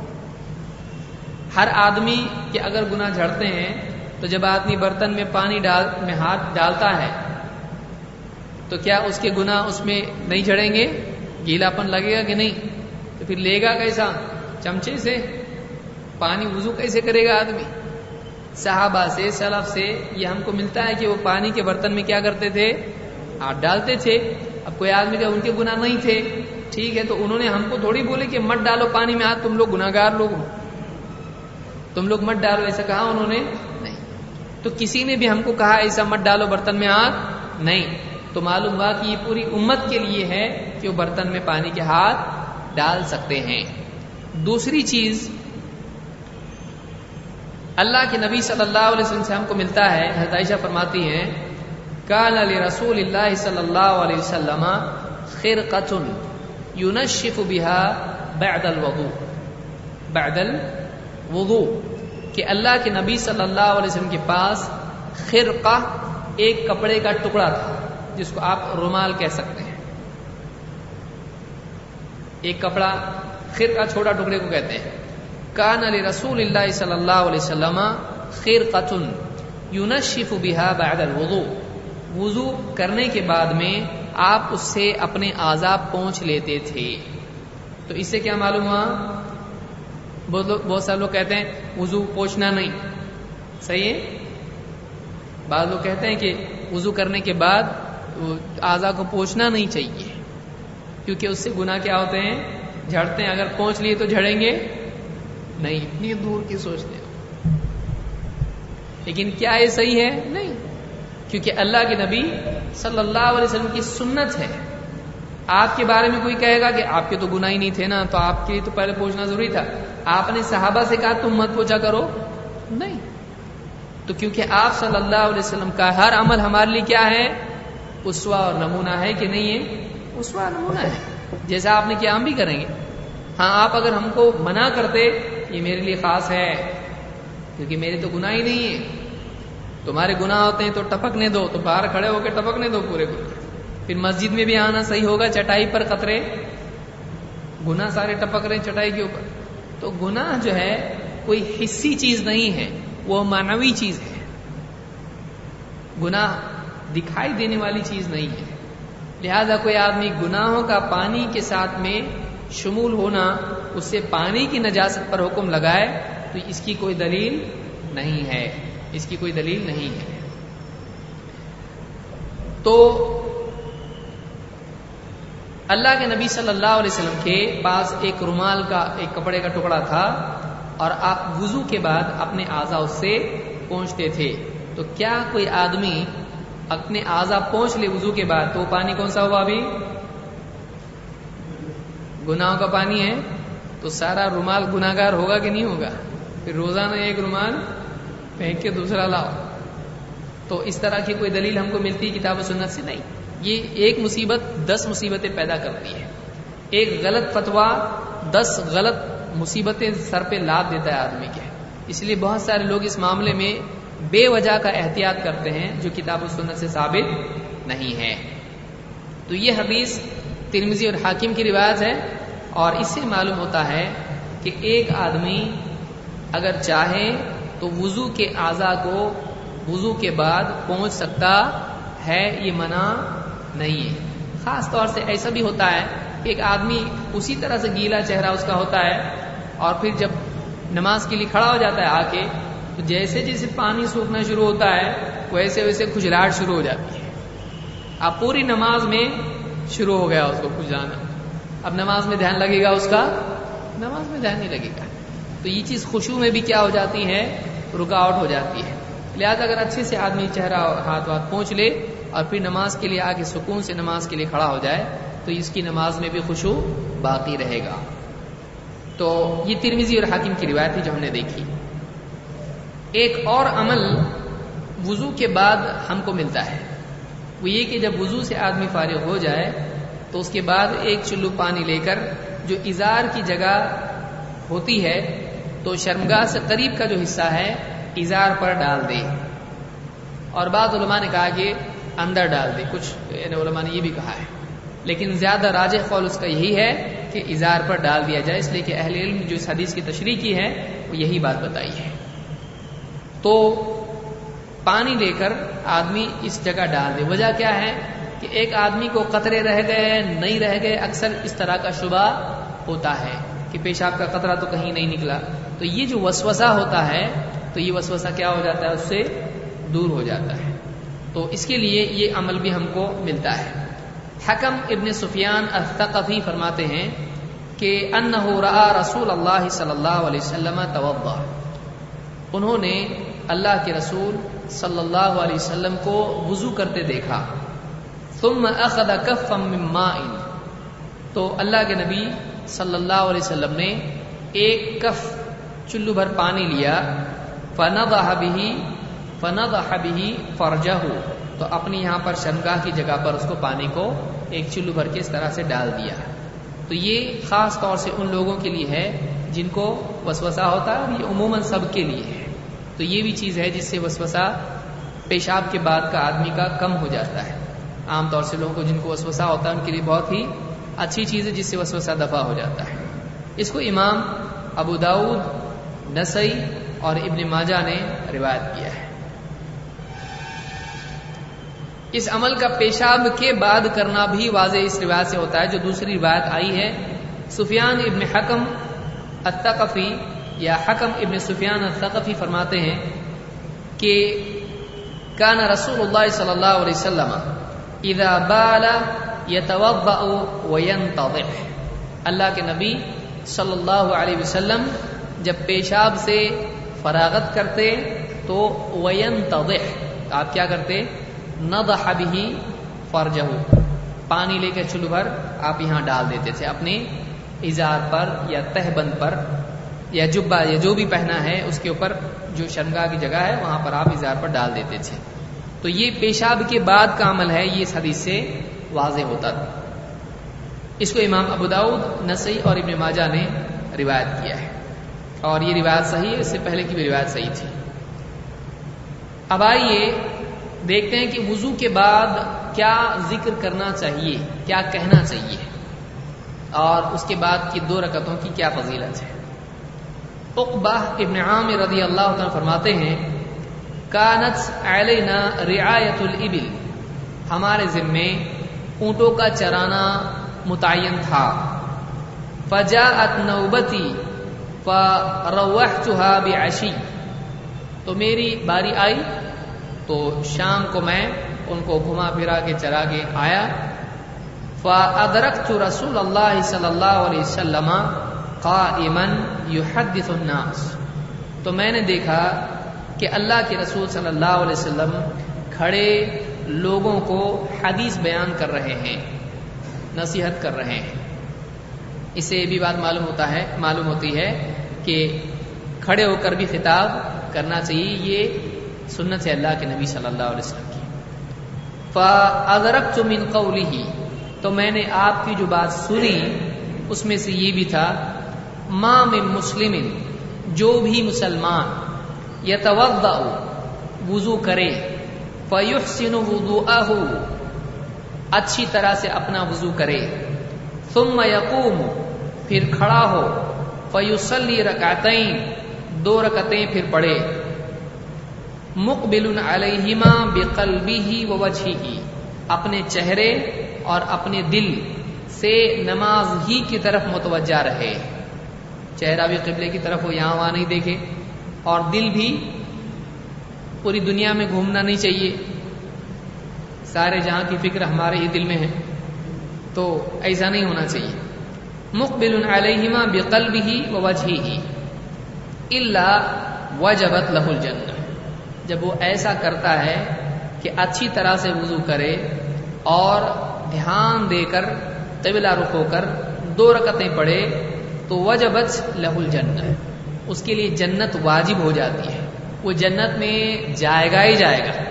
ہر آدمی کے اگر گناہ جھڑتے ہیں تو جب آدمی برتن میں پانی میں ہاتھ ڈالتا ہے تو کیا اس کے گناہ اس میں نہیں جھڑیں گے؟ گیلا پن لگے گا کہ نہیں؟ تو پھر لے گا کیسا؟ چمچے سے. پانی وضو کیسے کرے گا آدمی؟ صحابہ سے سلف سے یہ ہم کو ملتا ہے کہ وہ پانی کے برتن میں کیا کرتے تھے؟ ہاتھ ڈالتے تھے. اب کوئی آدمی کا ان کے گناہ نہیں تھے، ٹھیک ہے، تو انہوں نے ہم کو تھوڑی بولے کہ مت ڈالو پانی میں ہاتھ، تم لوگ گناہگار لوگ ہو، تم لوگ مت ڈالو، ایسا کہا انہوں نے؟ نہیں. تو کسی نے بھی ہم کو کہا ایسا مت ڈالو برتن میں ہاتھ؟ نہیں. تو معلوم ہوا کہ یہ پوری امت کے لیے ہے کہ وہ برتن میں پانی کے ہاتھ ڈال سکتے ہیں۔ دوسری چیز اللہ کے نبی صلی اللہ علیہ وسلم سے ہم کو ملتا ہے، حضرت عائشہ فرماتی ہیں کان لرسول اللہ صلی اللہ علیہ وسلم خرقۃ ينشف بها بعد الوضوء کہ اللہ کے نبی صلی اللہ علیہ وسلم کے پاس خرقہ ایک کپڑے کا ٹکڑا تھا، جس کو آپ رومال کہہ سکتے ہیں۔ ایک کپڑا، خرقہ چھوٹا ٹکڑے کو کہتے ہیں۔ کان لرسول اللہ صلی اللہ علیہ وسلم خرقۃ ينشف بها بعد الوضوء، وضو کرنے کے بعد میں آپ اس سے اپنے اعضاء پونچھ لیتے تھے۔ تو اس سے کیا معلوم ہوا؟ بہت سارے لوگ کہتے ہیں وضو پوچھنا نہیں، صحیح ہے؟ بعض لوگ کہتے ہیں کہ وضو کرنے کے بعد اعضاء کو پوچھنا نہیں چاہیے، کیونکہ اس سے گناہ کیا ہوتے ہیں؟ جھڑتے ہیں۔ اگر پوچھ لیے تو جھڑیں گے نہیں، اتنی دور کی سوچتے ہیں۔ لیکن کیا یہ صحیح ہے؟ نہیں، کیونکہ اللہ کے نبی صلی اللہ علیہ وسلم کی سنت ہے۔ آپ کے بارے میں کوئی کہے گا کہ آپ کے تو گناہ ہی نہیں تھے نا، تو آپ کے لیے تو پہلے پوچھنا ضروری تھا۔ آپ نے صحابہ سے کہا تم مت پوچھا کرو؟ نہیں، تو کیونکہ آپ صلی اللہ علیہ وسلم کا ہر عمل ہمارے لیے کیا ہے؟ اسوہ اور نمونہ ہے کہ نہیں ہے؟ اسوہ اور نمونہ ہے، جیسا آپ نے کیا ہم بھی کریں گے۔ ہاں، آپ اگر ہم کو منع کرتے یہ میرے لیے خاص ہے کیونکہ میرے تو گناہ ہی نہیں ہے، تمہارے گناہ ہوتے ہیں تو ٹپکنے دو، تو باہر کھڑے ہو کے ٹپکنے دو پورے گناہ، پھر مسجد میں بھی آنا صحیح ہوگا، چٹائی پر قطرے گناہ سارے ٹپک رہے ہیں چٹائی کے اوپر۔ تو گناہ جو ہے کوئی حسی چیز نہیں ہے، وہ معنوی چیز ہے۔ گناہ دکھائی دینے والی چیز نہیں ہے، لہذا کوئی آدمی گناہوں کا پانی کے ساتھ میں شمول ہونا، اس سے پانی کی نجاست پر حکم لگائے تو اس کی کوئی دلیل نہیں ہے، اس کی کوئی دلیل نہیں ہے۔ تو اللہ کے نبی صلی اللہ علیہ وسلم کے پاس ایک رومال کا، ایک کپڑے کا ٹکڑا تھا، اور آپ وضو کے بعد اپنے اعضاء اس سے پونچھتے تھے۔ تو کیا کوئی آدمی اپنے اعضاء پونچھ لے وضو کے بعد، تو وہ پانی کون سا ہوا؟ ابھی گناہوں کا پانی ہے، تو سارا رومال گناہگار ہوگا کہ نہیں ہوگا؟ پھر روزانہ ایک رومال پھینک کے دوسرا لاؤ۔ تو اس طرح کی کوئی دلیل ہم کو ملتی کتاب و سنت سے نہیں۔ یہ ایک مصیبت 10 مصیبتیں پیدا کرتی ہے، ایک غلط فتویٰ 10 غلط مصیبتیں سر پہ لاد دیتا ہے آدمی کے۔ اس لیے بہت سارے لوگ اس معاملے میں بے وجہ کا احتیاط کرتے ہیں جو کتاب و سنت سے ثابت نہیں ہے۔ تو یہ حدیث ترمذی اور حاکم کی روایت ہے، اور اس سے معلوم ہوتا ہے کہ ایک آدمی اگر چاہے تو وضو کے اعضاء کو وضو کے بعد پہنچ سکتا ہے، یہ منع نہیں ہے۔ خاص طور سے ایسا بھی ہوتا ہے کہ ایک آدمی اسی طرح سے گیلا چہرہ اس کا ہوتا ہے، اور پھر جب نماز کے لیے کھڑا ہو جاتا ہے آ کے، تو جیسے جیسے پانی سوکھنا شروع ہوتا ہے ویسے ویسے کھجلاہٹ شروع ہو جاتی ہے۔ اب پوری نماز میں شروع ہو گیا اس کو کھجلانا، اب نماز میں دھیان لگے گا اس کا؟ نماز میں دھیان نہیں لگے گا۔ تو یہ چیز خشوع میں بھی کیا ہو جاتی ہے؟ رکاوٹ ہو جاتی ہے۔ لہذا اگر اچھے سے آدمی چہرہ اور ہاتھ پہنچ لے اور پھر نماز کے لیے آگے سکون سے نماز کے لیے کھڑا ہو جائے تو اس کی نماز میں بھی خشوع باقی رہے گا۔ تو یہ ترمذی اور حاکم کی روایت ہے جو ہم نے دیکھی۔ ایک اور عمل وضو کے بعد ہم کو ملتا ہے، وہ یہ کہ جب وضو سے آدمی فارغ ہو جائے تو اس کے بعد ایک چلو پانی لے کر جو ازار کی جگہ ہوتی ہے تو شرمگاہ سے قریب کا جو حصہ ہے ازار پر ڈال دے، اور بعض علماء نے کہا کہ اندر ڈال دے، کچھ علماء نے یہ بھی کہا ہے، لیکن زیادہ راجح قول اس کا یہی ہے کہ ازار پر ڈال دیا جائے، اس لیے کہ اہل علم جو اس حدیث کی تشریح کی ہے وہ یہی بات بتائی ہے۔ تو پانی لے کر آدمی اس جگہ ڈال دے۔ وجہ کیا ہے کہ ایک آدمی کو قطرے رہ گئے نہیں رہ گئے، اکثر اس طرح کا شبہ ہوتا ہے کہ پیشاب کا قطرہ تو کہیں نہیں نکلا، تو یہ جو وسوسہ ہوتا ہے تو یہ وسوسہ کیا ہو جاتا ہے؟ اس سے دور ہو جاتا ہے۔ تو اس کے لیے یہ عمل بھی ہم کو ملتا ہے۔ حکم ابن سفیان الثقفی فرماتے ہیں کہ انہ رأى رسول اللہ صلی اللہ علیہ وسلم توضأ، انہوں نے اللہ کے رسول صلی اللہ علیہ وسلم کو وضو کرتے دیکھا۔ ثم اخذ کفا من ماء، تو اللہ کے نبی صلی اللہ علیہ وسلم نے ایک کف چلو بھر پانی لیا، فنضح به فرجہ، تو اپنی یہاں پر شرمگاہ کی جگہ پر اس کو پانی کو ایک چلو بھر کے اس طرح سے ڈال دیا. تو یہ خاص طور سے ان لوگوں کے لیے ہے جن کو وسوسہ ہوتا ہے، اور یہ عموماً سب کے لیے ہے. تو یہ بھی چیز ہے جس سے وسوسہ پیشاب کے بعد کا آدمی کا کم ہو جاتا ہے. عام طور سے لوگوں کو جن کو وسوسہ ہوتا ہے ان کے لیے بہت ہی اچھی چیز ہے جس سے وسوسہ دفع ہو جاتا ہے. اس کو امام ابو داؤد، نسائی اور ابن ماجہ نے روایت کیا ہے. اس عمل کا پیشاب کے بعد کرنا بھی واضح اس روایت سے ہوتا ہے جو دوسری روایت آئی ہے. سفیان ابن حکم الثقفی یا حکم ابن سفیان الثقفی فرماتے ہیں کہ کان رسول اللہ صلی اللہ علیہ وسلم اذا بال یتوضأ وینتضح، اللہ کے نبی صلی اللہ علیہ وسلم جب پیشاب سے فراغت کرتے تو وینتضح، آپ کیا کرتے؟ نضح به فرجہ، پانی لے کے چلو بھر آپ یہاں ڈال دیتے تھے اپنے ازار پر یا تہبند پر یا جبہ یا جو بھی پہنا ہے اس کے اوپر جو شرمگاہ کی جگہ ہے وہاں پر آپ ازار پر ڈال دیتے تھے. تو یہ پیشاب کے بعد کا عمل ہے، یہ اس حدیث سے واضح ہوتا تھا. اس کو امام ابو داؤد، نسائی اور ابن ماجہ نے روایت کیا ہے، اور یہ روایت صحیح ہے، اس سے پہلے کی بھی روایت صحیح تھی. اب آئیے دیکھتے ہیں کہ وضو کے بعد کیا ذکر کرنا چاہیے، کیا کہنا چاہیے، اور اس کے بعد کی 2 رکعتوں کی کیا فضیلت ہے. عقبہ ابن عامر رضی اللہ عنہ فرماتے ہیں کانت علینا رعایت الابل، ہمارے ذمے اونٹوں کا چرانا متعین تھا. فجاءت نوبتی فروحتها بعشی، تو میری باری آئی تو شام کو میں ان کو گھما پھرا کے چرا کے آیا. فادرکت رسول اللہ صلی اللہ علیہ وسلم قائما یحدث الناس، تو میں نے دیکھا کہ اللہ کے رسول صلی اللہ علیہ وسلم کھڑے لوگوں کو حدیث بیان کر رہے ہیں، نصیحت کر رہے ہیں. اس سے یہ بھی بات معلوم ہوتی ہے کہ کھڑے ہو کر بھی خطاب کرنا چاہیے، یہ سنت ہے اللہ کے نبی صلی اللہ علیہ وسلم کی. فَأَدْرَكْتُ مِنْ قَوْلِهِ، تو میں نے آپ کی جو بات سنی اس میں سے یہ بھی تھا مَا مِن مُسْلِمٍ، جو بھی مسلمان يَتَوَضَّأُ وضو کرے فَيُحْسِنُ وُضُوءَهُ اچھی طرح سے اپنا وضو کرے ثُمَّ يَقُومُ پھر کھڑا ہو فَيُصَلِّي رَكْعَتَيْنِ 2 رکعتیں پھر پڑھے مقبل علیہما بقلبہ ووجہہ اپنے چہرے اور اپنے دل سے نماز ہی کی طرف متوجہ رہے، چہرہ بھی قبلے کی طرف ہو، یہاں وہاں نہیں دیکھے، اور دل بھی پوری دنیا میں گھومنا نہیں چاہیے، سارے جہاں کی فکر ہمارے ہی دل میں ہے، تو ایسا نہیں ہونا چاہیے. مقبل علیہما بقلبہ ووجہہ الا وجبت لہ الجنہ، جب وہ ایسا کرتا ہے کہ اچھی طرح سے وضو کرے اور دھیان دے کر قبلہ رخ ہو کر 2 رکعتیں پڑھے تو وجبت لہ الجنہ، اس کے لیے جنت واجب ہو جاتی ہے، وہ جنت میں جائے گا ہی جائے گا.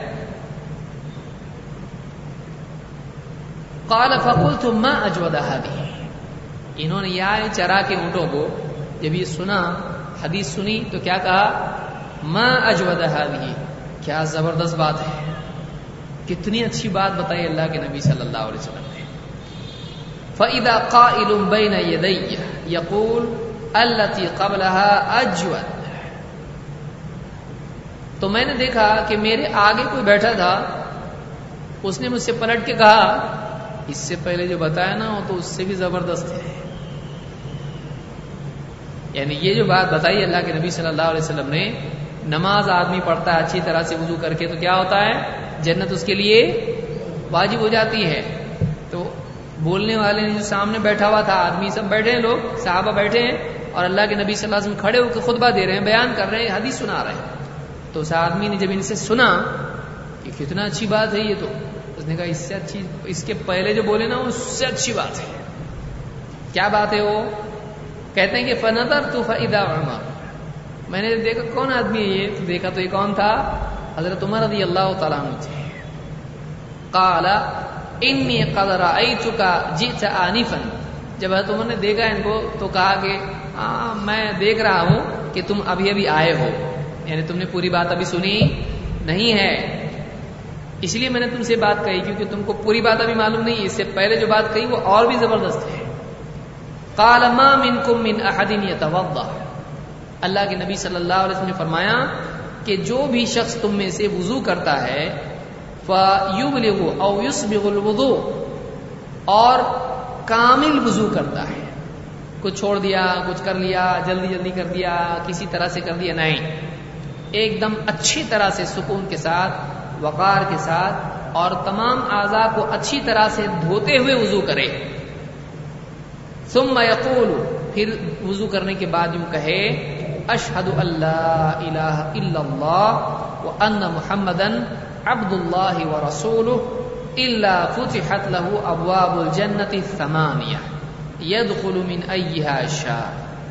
قال فقلت ما اجود هذه، انہوں نے یا چرا کے اونٹوں کو جب یہ سنا، حدیث سنی تو کیا کہا؟ ما اجود هذه، کیا زبردست بات ہے، کتنی اچھی بات بتائی اللہ کے نبی صلی اللہ علیہ وسلم نے. فاذا قائل بین یدی یقول التي قبلها اجود، تو میں نے دیکھا کہ میرے آگے کوئی بیٹھا تھا، اس نے مجھ سے پلٹ کے کہا اس سے پہلے جو بتایا نا وہ تو اس سے بھی زبردست ہے. یعنی یہ جو بات بتائی اللہ کے نبی صلی اللہ علیہ وسلم نے، نماز آدمی پڑھتا ہے اچھی طرح سے وضو کر کے تو کیا ہوتا ہے؟ جنت اس کے لیے واجب ہو جاتی ہے. تو بولنے والے نے جو سامنے بیٹھا ہوا تھا، آدمی سب بیٹھے ہیں، لوگ صحابہ بیٹھے ہیں، اور اللہ کے نبی صلی اللہ علیہ وسلم کھڑے ہو کے خطبہ دے رہے ہیں، بیان کر رہے ہیں، حدیث سنا رہے ہیں. تو اس آدمی نے جب ان سے سنا کہ کتنا اچھی بات ہے یہ، تو اس نے کہا اس سے اچھی، اس کے پہلے جو بولے نا اس سے اچھی بات ہے. کیا بات ہے وہ؟ کہتے ہیں کہ فنظرت فاذا عمر، میں نے دیکھا کون آدمی ہے یہ، تو دیکھا تو یہ کون تھا؟ حضرت عمر رضی اللہ تعالیٰ عنہ تھے۔ قال انی قد رأیتک جئت آنفا، جب حضرت عمر نے دیکھا ان کو تو کہا کہ میں دیکھ رہا ہوں کہ تم ابھی ابھی آئے ہو، یعنی تم نے پوری بات ابھی سنی نہیں ہے، اس لیے میں نے تم سے بات کہی کیونکہ تم کو پوری بات ابھی معلوم نہیں ہے، اس سے پہلے جو بات کہی وہ اور بھی زبردست ہے۔ قال ما منکم من احد یتوضا، اللہ کے نبی صلی اللہ علیہ وسلم نے فرمایا کہ جو بھی شخص تم میں سے وضو کرتا ہے فیبلغ او یسبغ الوضوء، اور کامل وضو کرتا ہے، کچھ چھوڑ دیا، کچھ کر لیا، جلدی جلدی کر دیا، کسی طرح سے کر دیا، نہیں، ایک دم اچھی طرح سے سکون کے ساتھ، وقار کے ساتھ، اور تمام اعضاء کو اچھی طرح سے دھوتے ہوئے وضو کرے۔ ثم یقول، پھر وضو کرنے کے بعد یوں کہے اشہد ان لا الہ الا اللہ وان محمدا عبد اللہ ورسولہ الا فتحت له ابواب الجنۃ الثمانیہ يدخل من ایہا شاء۔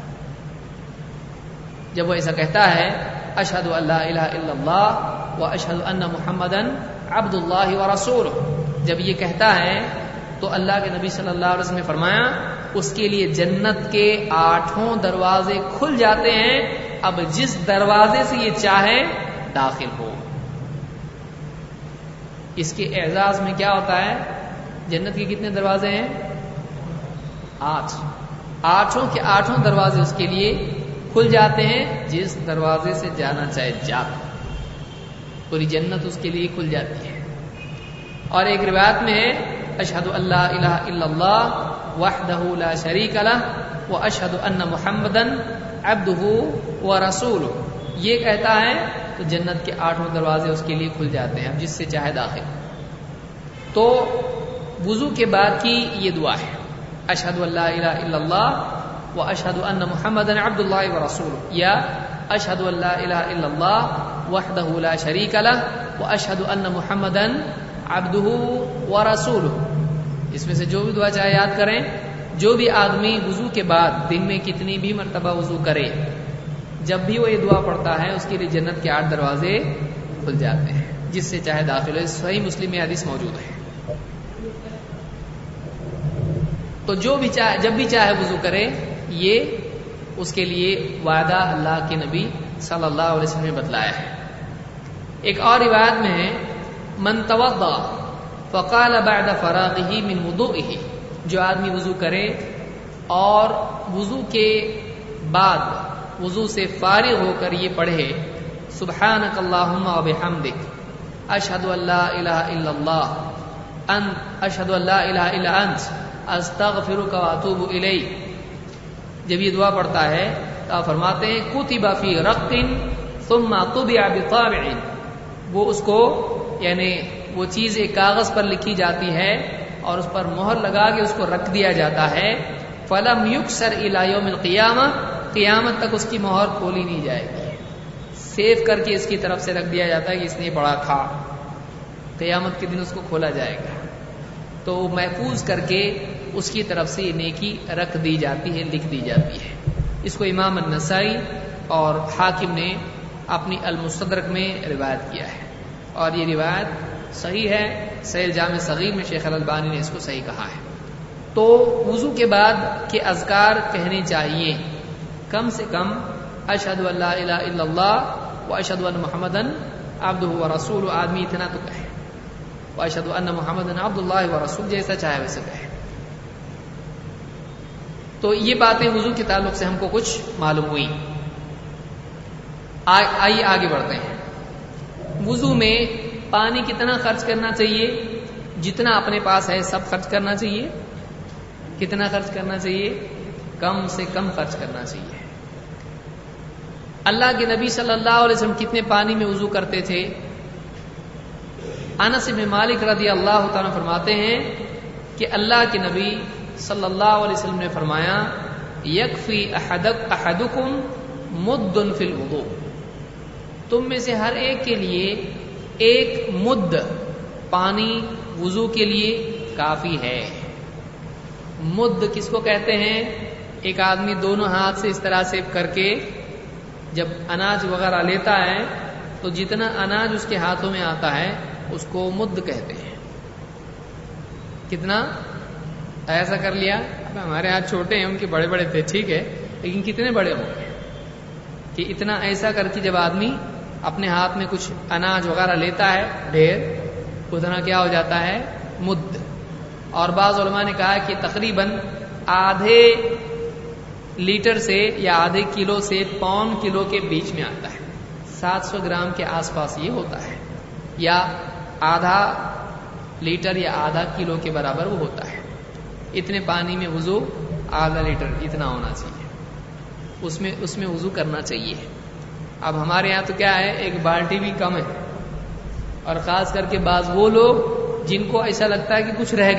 جب وہ ایسا کہتا ہے اشہد ان لا الہ الا اللہ واشہد ان محمدا عبد اللہ ورسولہ، جب یہ کہتا ہے تو اللہ کے نبی صلی اللہ علیہ وسلم نے فرمایا اس کے لیے جنت کے 8 دروازے کھل جاتے ہیں، اب جس دروازے سے یہ چاہے داخل ہو۔ اس کے اعزاز میں کیا ہوتا ہے؟ جنت کے کتنے دروازے ہیں؟ 8، 8 کے 8 دروازے اس کے لیے کھل جاتے ہیں، جس دروازے سے جانا چاہے جا، پوری جنت اس کے لیے کھل جاتی ہے۔ اور ایک روایت میں ہے اشہد ان لا الہ الا اللہ وحدہ لا شریک لہ واشہد ان محمدا عبدہ ورسولہ، یہ کہتا ہے تو جنت کے 8 دروازے اس کے لیے کھل جاتے ہیں، اب جس سے چاہے داخل۔ تو وضو کے بعد کی یہ دعا ہے اشہد ان لا الہ الا اللہ واشہد ان محمدا عبد اللہ ورسولہ، یا اشہد ان لا الہ الا اللہ وحدہ لا شریک لہ واشہد ان محمدا عبدہ ورسولہ۔ اس میں سے جو بھی دعا چاہے یاد کریں۔ جو بھی آدمی وضو کے بعد دن میں کتنی بھی مرتبہ وضو کرے، جب بھی وہ یہ دعا پڑھتا ہے اس کے لیے جنت کے 8 دروازے کھل جاتے ہیں، جس سے چاہے داخل ہو۔ صحیح مسلم میں حدیث موجود ہے۔ تو جو بھی چاہے، جب بھی چاہے وضو کرے، یہ اس کے لیے وعدہ اللہ کے نبی صلی اللہ علیہ وسلم نے بتلایا ہے۔ ایک اور روایت میں ہے من توضا فقال بعد فراغه من وضوئه، جو آدمی وضو کرے اور وضو کے بعد وضو سے فارغ ہو کر یہ پڑھے سبحانک اللہم وبحمدک اشہد ان لا الہ الا اللہ اشہد ان لا الہ الا انت استغفرک واتوب الیک، جب یہ دعا پڑھتا ہے تو آپ فرماتے ہیں کتب فی رق ثم طبع بطابع، وہ اس کو یعنی وہ چیز ایک کاغذ پر لکھی جاتی ہے اور اس پر مہر لگا کے اس کو رکھ دیا جاتا ہے، فلم یکسر الی یوم القیامہ، قیامت تک اس کی مہر کھولی نہیں جائے گی، سیو کر کے اس کی طرف سے رکھ دیا جاتا ہے کہ اس نے پڑھا تھا، قیامت کے دن اس کو کھولا جائے گا، تو محفوظ کر کے اس کی طرف سے یہ نیکی رکھ دی جاتی ہے، لکھ دی جاتی ہے۔ اس کو امام النسائی اور حاکم نے اپنی المستدرک میں روایت کیا ہے، اور یہ روایت صحیح ہے، صحیح جامع صغیر میں شیخ الالبانی نے اس کو صحیح کہا ہے۔ تو وضو کے بعد کے اذکار کہنے چاہیے، کم سے کم اشہد ان لا الہ الا اللہ واشہد ان محمدا عبدہ ورسولہ، آدمی اتنا تو کہے، واشہد ان محمدا عبد اللہ ورسولہ، جیسا چاہے ویسا کہے۔ تو یہ باتیں وضو کے تعلق سے ہم کو کچھ معلوم ہوئی۔ آئیے آگے بڑھتے ہیں۔ وضو میں پانی کتنا خرچ کرنا چاہیے؟ جتنا اپنے پاس ہے سب خرچ کرنا چاہیے۔ کتنا خرچ کرنا چاہیے؟ کم سے کم خرچ کرنا چاہیے۔ اللہ کے نبی صلی اللہ علیہ وسلم کتنے پانی میں وضو کرتے تھے؟ انس بن مالک رضی اللہ تعالیٰ فرماتے ہیں کہ اللہ کے نبی صلی اللہ علیہ وسلم نے فرمایا یکفی احدکم مد فی الوضوء، تم میں سے ہر ایک کے لیے 1 مد پانی وضو کے لیے کافی ہے۔ مد کس کو کہتے ہیں؟ ایک آدمی دونوں ہاتھ سے اس طرح سے کر کے جب اناج وغیرہ لیتا ہے تو جتنا اناج اس کے ہاتھوں میں آتا ہے اس کو مد کہتے ہیں. کتنا ایسا کر لیا. اب ہمارے ہاتھ چھوٹے ہیں، ان کے بڑے بڑے تھے، ٹھیک ہے، لیکن کتنے بڑے ہوں گے کہ اتنا ایسا کر کے جب آدمی اپنے ہاتھ میں کچھ اناج وغیرہ لیتا ہے ڈھیر، اتنا کیا ہو جاتا ہے؟ مد. اور بعض علماء نے کہا کہ تقریباً آدھے لیٹر سے یا آدھے کلو سے پون کلو کے بیچ میں آتا ہے. 700 گرام کے آس پاس یہ ہوتا ہے، یا آدھا لیٹر یا آدھا کلو کے برابر وہ ہوتا ہے. اتنے پانی میں وضو آدھا لیٹر اتنا ہونا چاہیے، اس میں وضو کرنا چاہیے. اب ہمارے یہاں تو کیا ہے، ایک بالٹی بھی کم ہے، اور خاص کر کے بعض وہ لوگ جن کو ایسا لگتا ہے کہ کچھ رہ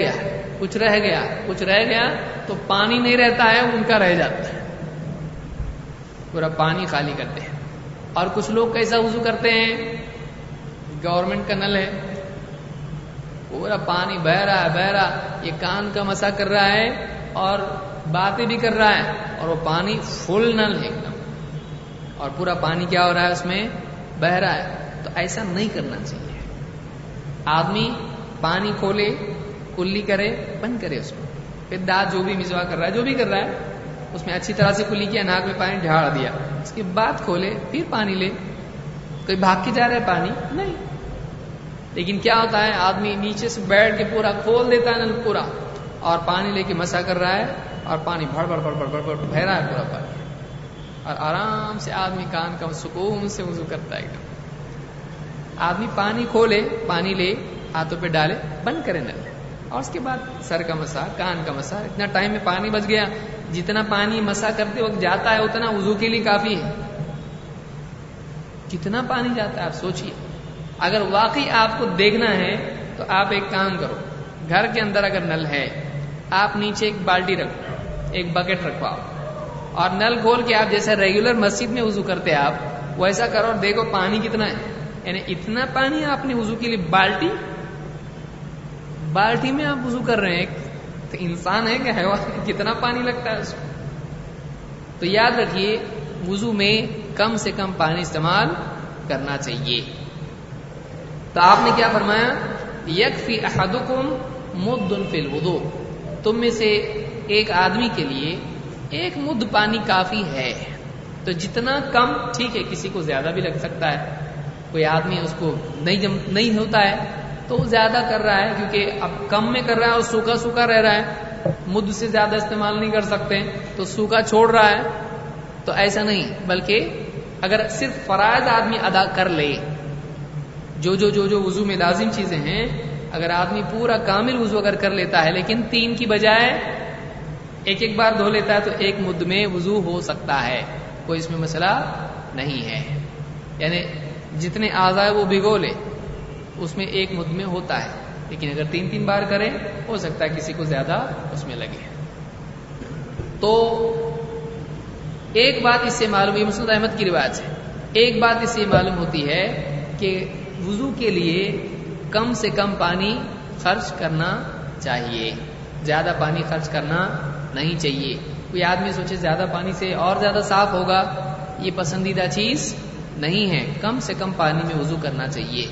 گیا تو پانی نہیں رہتا ہے، ان کا رہ جاتا ہے، پورا پانی خالی کرتے ہیں. اور کچھ لوگ کیسا وضو کرتے ہیں، گورنمنٹ کا نل ہے، پورا پانی بہ رہا، یہ کان کا مسا کر رہا ہے اور باتیں بھی کر رہا ہے، اور وہ پانی فل نل ہے ایک دم، اور پورا پانی کیا ہو رہا ہے، اس میں بہ رہا ہے. تو ایسا نہیں کرنا چاہیے. آدمی پانی کھولے، کلی کرے، بند کرے اس کو، پھر دانت جو بھی مسوا کر رہا ہے، جو بھی کر رہا ہے، اس میں اچھی طرح سے کلی کیا، ناک میں پانی ڈھال دیا، اس کے بعد کھولے، پھر پانی لے. کوئی بھاگ کے جا رہا ہے پانی نہیں. لیکن کیا ہوتا ہے، آدمی نیچے سے بیٹھ کے پورا کھول دیتا ہے نل پورا، اور پانی لے کے مسا کر رہا ہے، اور پانی بھڑ بھڑ بہ رہا ہے پورا پانی، اور آرام سے آدمی کان کا سکون سے وضو کرتا ہے. آدمی پانی کھولے، پانی لے، ہاتھوں پہ ڈالے، بند کرے نل، اور اس کے بعد سر کا مسا، کان کا مسا. اتنا ٹائم میں پانی بچ گیا. جتنا پانی مسا کرتے وقت جاتا ہے اتنا وضو کے لیے کافی ہے. کتنا پانی جاتا ہے آپ سوچئے. اگر واقعی آپ کو دیکھنا ہے تو آپ ایک کام کرو، گھر کے اندر اگر نل ہے، آپ نیچے ایک بالٹی رکھو، ایک بکٹ رکھواؤ، اور نل کھول کے آپ جیسے ریگولر مسجد میں وضو کرتے آپ ویسا کرو، اور دیکھو پانی کتنا ہے. یعنی اتنا پانی آپ نے وضو کے لیے بالٹی میں آپ وضو کر رہے ہیں. تو انسان ہے کہ حیوان، کتنا پانی لگتا ہے اس کو. تو یاد رکھیے، وضو میں کم سے کم پانی استعمال کرنا چاہیے. تو آپ نے کیا فرمایا، یکفی احدکم مد فی الوضوء، تم میں سے ایک آدمی کے لیے ایک مد پانی کافی ہے. تو جتنا کم ٹھیک ہے، کسی کو زیادہ بھی لگ سکتا ہے. کوئی آدمی اس کو نہیں ہوتا ہے تو وہ زیادہ کر رہا ہے، کیونکہ اب کم میں کر رہا ہے اور سوکھا رہ رہا ہے. مد سے زیادہ استعمال نہیں کر سکتے تو سوکھا چھوڑ رہا ہے. تو ایسا نہیں، بلکہ اگر صرف فرائض آدمی ادا کر لے، جو وضو میں لازم چیزیں ہیں، اگر آدمی پورا کامل وضو اگر کر لیتا ہے، لیکن 3 کی بجائے ایک بار دھو لیتا ہے، تو 1 مد میں وضو ہو سکتا ہے. کوئی اس میں مسئلہ نہیں ہے. یعنی جتنے اعضاء وہ بھگو لے، اس میں 1 مد میں ہوتا ہے. لیکن اگر 3 بار کرے، ہو سکتا ہے کسی کو زیادہ اس میں لگے. تو ایک بات اس سے معلوم، یہ مسند احمد کی روایت ہے، ایک بات اس سے معلوم ہوتی ہے کہ وضو کے لیے کم سے کم پانی خرچ کرنا چاہیے، زیادہ پانی خرچ کرنا نہیں چاہیے. کوئی آدمی سوچے زیادہ پانی سے اور زیادہ صاف ہوگا، یہ پسندیدہ چیز نہیں ہے. کم سے کم پانی میں وضو کرنا چاہیے.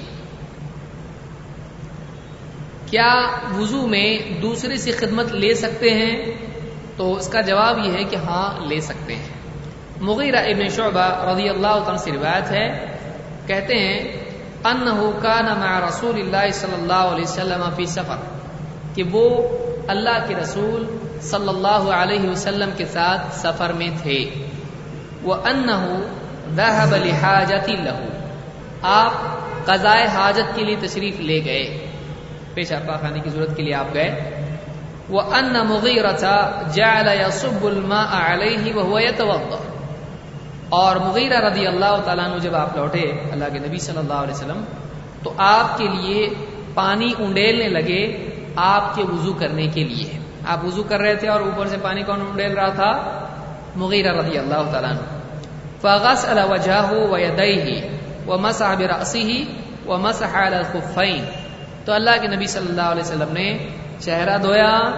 کیا وضو میں دوسرے سے خدمت لے سکتے ہیں؟ تو اس کا جواب یہ ہے کہ ہاں، لے سکتے ہیں. مغیرہ ابن شعبہ رضی اللہ عنہ سے روایت ہے، کہتے ہیں انہ کان مع رسول اللہ صلی اللہ علیہ وسلم فی سفر، کہ وہ اللہ کے رسول صلی اللہ علیہ وسلم کے ساتھ سفر میں تھے. وانہ ذهب لحاجۃ له، آپ قضاء حاجت کے لیے تشریف لے گئے، پیشاب پاخانے کی ضرورت کے لیے آپ گئے. وان مغیرہ جعل يصب الماء علیہ وهو يتوضا، اور مغیرہ رضی اللہ تعالیٰ عنہ جب آپ لوٹے اللہ کے نبی صلی اللہ علیہ وسلم، تو آپ کے لیے پانی انڈیلنے لگے آپ کے وضو کرنے کے لیے. آپ وضو کر رہے تھے اور اوپر سے پانی کون انڈیل رہا تھا؟ مغیرہ رضی اللہ تعالیٰ عنہ. فغسل وجهه ويديه ومسح برأسه ومسح على الخفين، تو اللہ کے نبی صلی اللہ علیہ وسلم نے چہرہ دھویا،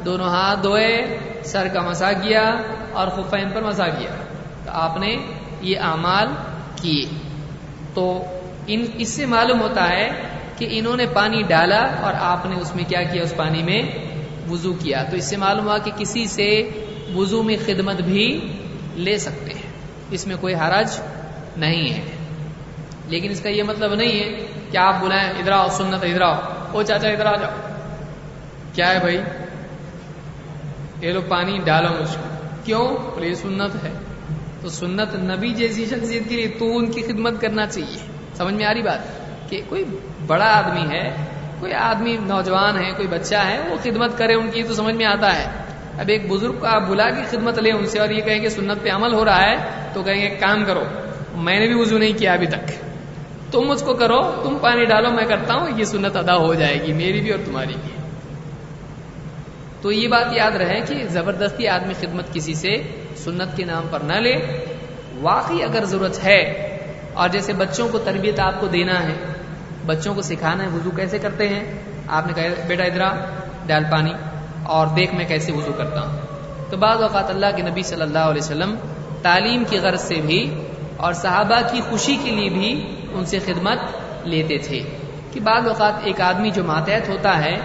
دونوں ہاتھ دھوئے، سر کا مسح کیا اور خفین پر مسح کیا، تو آپ نے یہ اعمال کیے۔ تو اس سے معلوم ہوتا ہے کہ انہوں نے پانی ڈالا اور آپ نے اس میں کیا کیا، اس پانی میں وضو کیا۔ تو اس سے معلوم ہوا کہ کسی سے وضو میں خدمت بھی لے سکتے ہیں، اس میں کوئی حرج نہیں ہے۔ لیکن اس کا یہ مطلب نہیں ہے کہ آپ بلائیں ادھر آؤ، سنت ادھر آؤ، او چاچا ادھر آ جاؤ، کیا ہے بھائی یہ لو پانی ڈالو مجھ کو، کیوں؟ بولے یہ سنت ہے۔ تو سنت نبی جیسی شخصیت کے لیے تو ان کی خدمت کرنا چاہیے۔ سمجھ میں آ رہی بات کہ کوئی بڑا آدمی ہے، کوئی آدمی نوجوان ہے، کوئی بچہ ہے، وہ خدمت کرے ان کی تو سمجھ میں آتا ہے۔ اب ایک بزرگ کو آپ بلا کے خدمت لیں ان سے اور یہ کہیں کہ سنت پہ عمل ہو رہا ہے، تو کہیں گے کام کرو، میں نے بھی وضو نہیں کیا ابھی تک، تم مجھ کو کرو، تم پانی ڈالو میں کرتا ہوں، یہ سنت ادا ہو جائے گی میری بھی اور تمہاری بھی۔ تو یہ بات یاد رہے کہ زبردستی آدمی خدمت کسی سے سنت کے نام پر نہ لے۔ واقعی اگر ضرورت ہے، اور جیسے بچوں کو تربیت آپ کو دینا ہے، بچوں کو سکھانا ہے وضو کیسے کرتے ہیں، آپ نے کہا بیٹا ادھر ڈال پانی اور دیکھ میں کیسے وضو کرتا ہوں۔ تو بعض اوقات اللہ کے نبی صلی اللہ علیہ وسلم تعلیم کی غرض سے بھی اور صحابہ کی خوشی کے لیے بھی ان سے خدمت لیتے تھے کہ بعض اوقات ایک آدمی جو ماتحت ہوتا ہے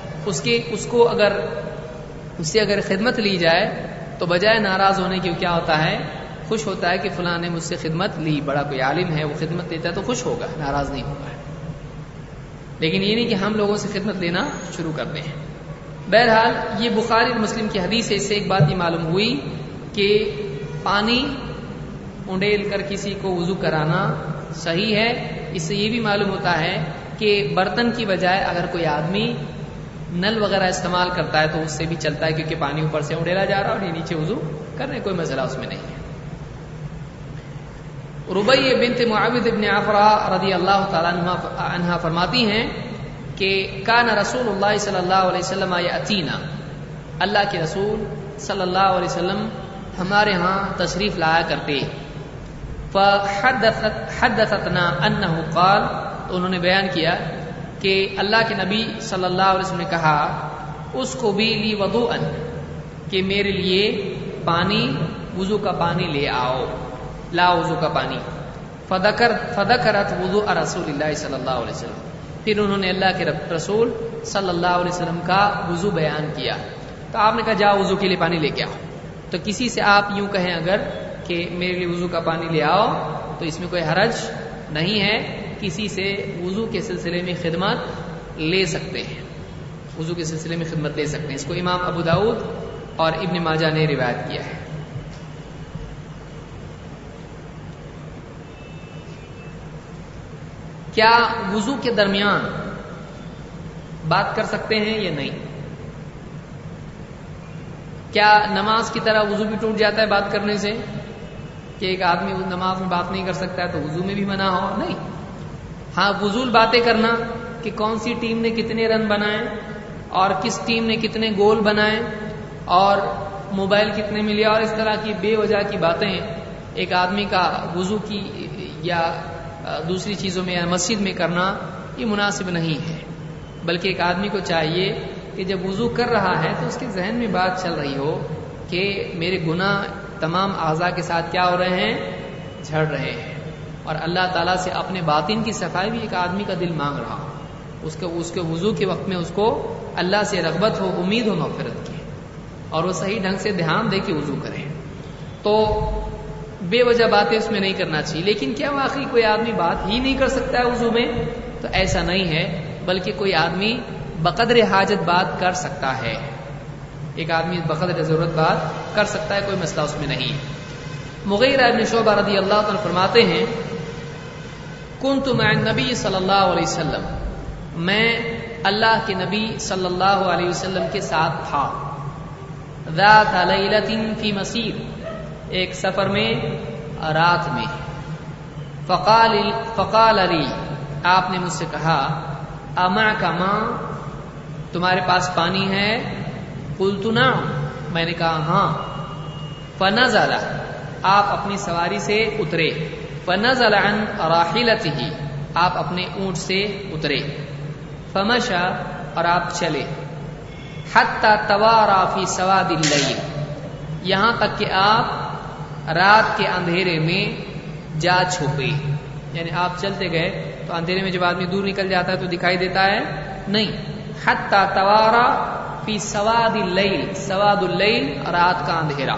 اس سے اگر خدمت لی جائے تو بجائے ناراض ہونے کی کیا ہوتا ہے، خوش ہوتا ہے کہ فلاں نے مجھ سے خدمت لی، بڑا کوئی عالم ہے وہ خدمت لیتا ہے تو خوش ہوگا، ناراض نہیں ہوگا۔ لیکن یہ نہیں کہ ہم لوگوں سے خدمت لینا شروع کرتے ہیں۔ بہرحال یہ بخاری اور مسلم کی حدیث ہے، اس سے ایک بات یہ معلوم ہوئی کہ پانی انڈیل کر کسی کو وضو کرانا صحیح ہے۔ اس سے یہ بھی معلوم ہوتا ہے کہ برتن کی بجائے اگر کوئی آدمی نل وغیرہ استعمال کرتا ہے تو اس سے بھی چلتا ہے، کیونکہ پانی اوپر سے اڑیلا جا رہا ہے اور یہ نیچے وضو کرنے کوئی مسئلہ اس میں نہیں ہے۔ ربیع بنت معاوض بن عفرہ رضی اللہ تعالیٰ عنہ فرماتی ہیں کہ کان رسول اللہ صلی اللہ علیہ وسلم یاتینا، اللہ کے رسول صلی اللہ علیہ وسلم ہمارے ہاں تشریف لایا کرتے، فحدثتنا انہ قال، تو انہوں نے بیان کیا کہ اللہ کے نبی صلی اللہ علیہ وسلم نے کہا اس کو بھی لی وضوءا، کہ میرے لیے پانی، وضو کا پانی لے آؤ، لا وضو کا پانی۔ فذکرت وضوء رسول اللہ صلی اللہ علیہ وسلم، پھر انہوں نے اللہ کے رسول صلی اللہ علیہ وسلم کا وضو بیان کیا، تو آپ نے کہا جاؤ وضو کے لیے پانی لے کے آؤ۔ تو کسی سے آپ یوں کہیں اگر کہ میرے لیے وضو کا پانی لے آؤ تو اس میں کوئی حرج نہیں ہے، کسی سے وضو کے سلسلے میں خدمت لے سکتے ہیں، وضو کے سلسلے میں خدمت لے سکتے ہیں۔ اس کو امام ابو داؤد اور ابن ماجہ نے روایت کیا ہے۔ کیا وضو کے درمیان بات کر سکتے ہیں یا نہیں؟ کیا نماز کی طرح وضو بھی ٹوٹ جاتا ہے بات کرنے سے، کہ ایک آدمی نماز میں بات نہیں کر سکتا ہے تو وضو میں بھی منع ہو؟ نہیں، ہاں فضول باتیں کرنا کہ کون سی ٹیم نے کتنے رن بنائے اور کس ٹیم نے کتنے گول بنائے اور موبائل کتنے ملے اور اس طرح کی بے وجہ کی باتیں ایک آدمی کا وضو کی یا دوسری چیزوں میں یا مسجد میں کرنا یہ مناسب نہیں ہے، بلکہ ایک آدمی کو چاہیے کہ جب وضو کر رہا ہے تو اس کے ذہن میں بات چل رہی ہو کہ میرے گناہ تمام اعضاء کے ساتھ کیا ہو رہے ہیں، جھڑ رہے ہیں، اور اللہ تعالیٰ سے اپنے باطن کی صفائی بھی ایک آدمی کا دل مانگ رہا ہو، اس کے وضو کے وقت میں اس کو اللہ سے رغبت ہو، امید ہو مغفرت کی، اور وہ صحیح ڈھنگ سے دھیان دے کے وضو کرے۔ تو بے وجہ باتیں اس میں نہیں کرنا چاہیے۔ لیکن کیا واقعی کوئی آدمی بات ہی نہیں کر سکتا ہے وضو میں؟ تو ایسا نہیں ہے، بلکہ کوئی آدمی بقدر حاجت بات کر سکتا ہے، ایک آدمی بقدر ضرورت بات کر سکتا ہے، کوئی مسئلہ اس میں نہیں ہے۔ مغیرہ ابن شعبہ رضی اللہ عنہ فرماتے ہیں کنت مع النبی صلی اللہ علیہ وسلم، میں اللہ کے نبی صلی اللہ علیہ وسلم کے ساتھ تھا، ذات لیلۃ فی مسیر، ایک سفر میں رات میں، فقال لی، آپ نے مجھ سے کہا امعک ماء، تمہارے پاس پانی ہے؟ قلت نعم، میں نے کہا ہاں۔ فنزل، آپ اپنی سواری سے اترے، فنزل عن راحلته، آپ اپنے اونٹ سے اترے، فمشى، اور آپ چلے، حتی توارا فی سواد اللیل، یہاں تک کہ آپ رات کے اندھیرے میں جا چھپے. یعنی آپ چلتے گئے تو اندھیرے میں جب آدمی دور نکل جاتا ہے تو دکھائی دیتا ہے نہیں. حتی توارا فی سواد اللیل، سواد اللیل رات کا اندھیرا.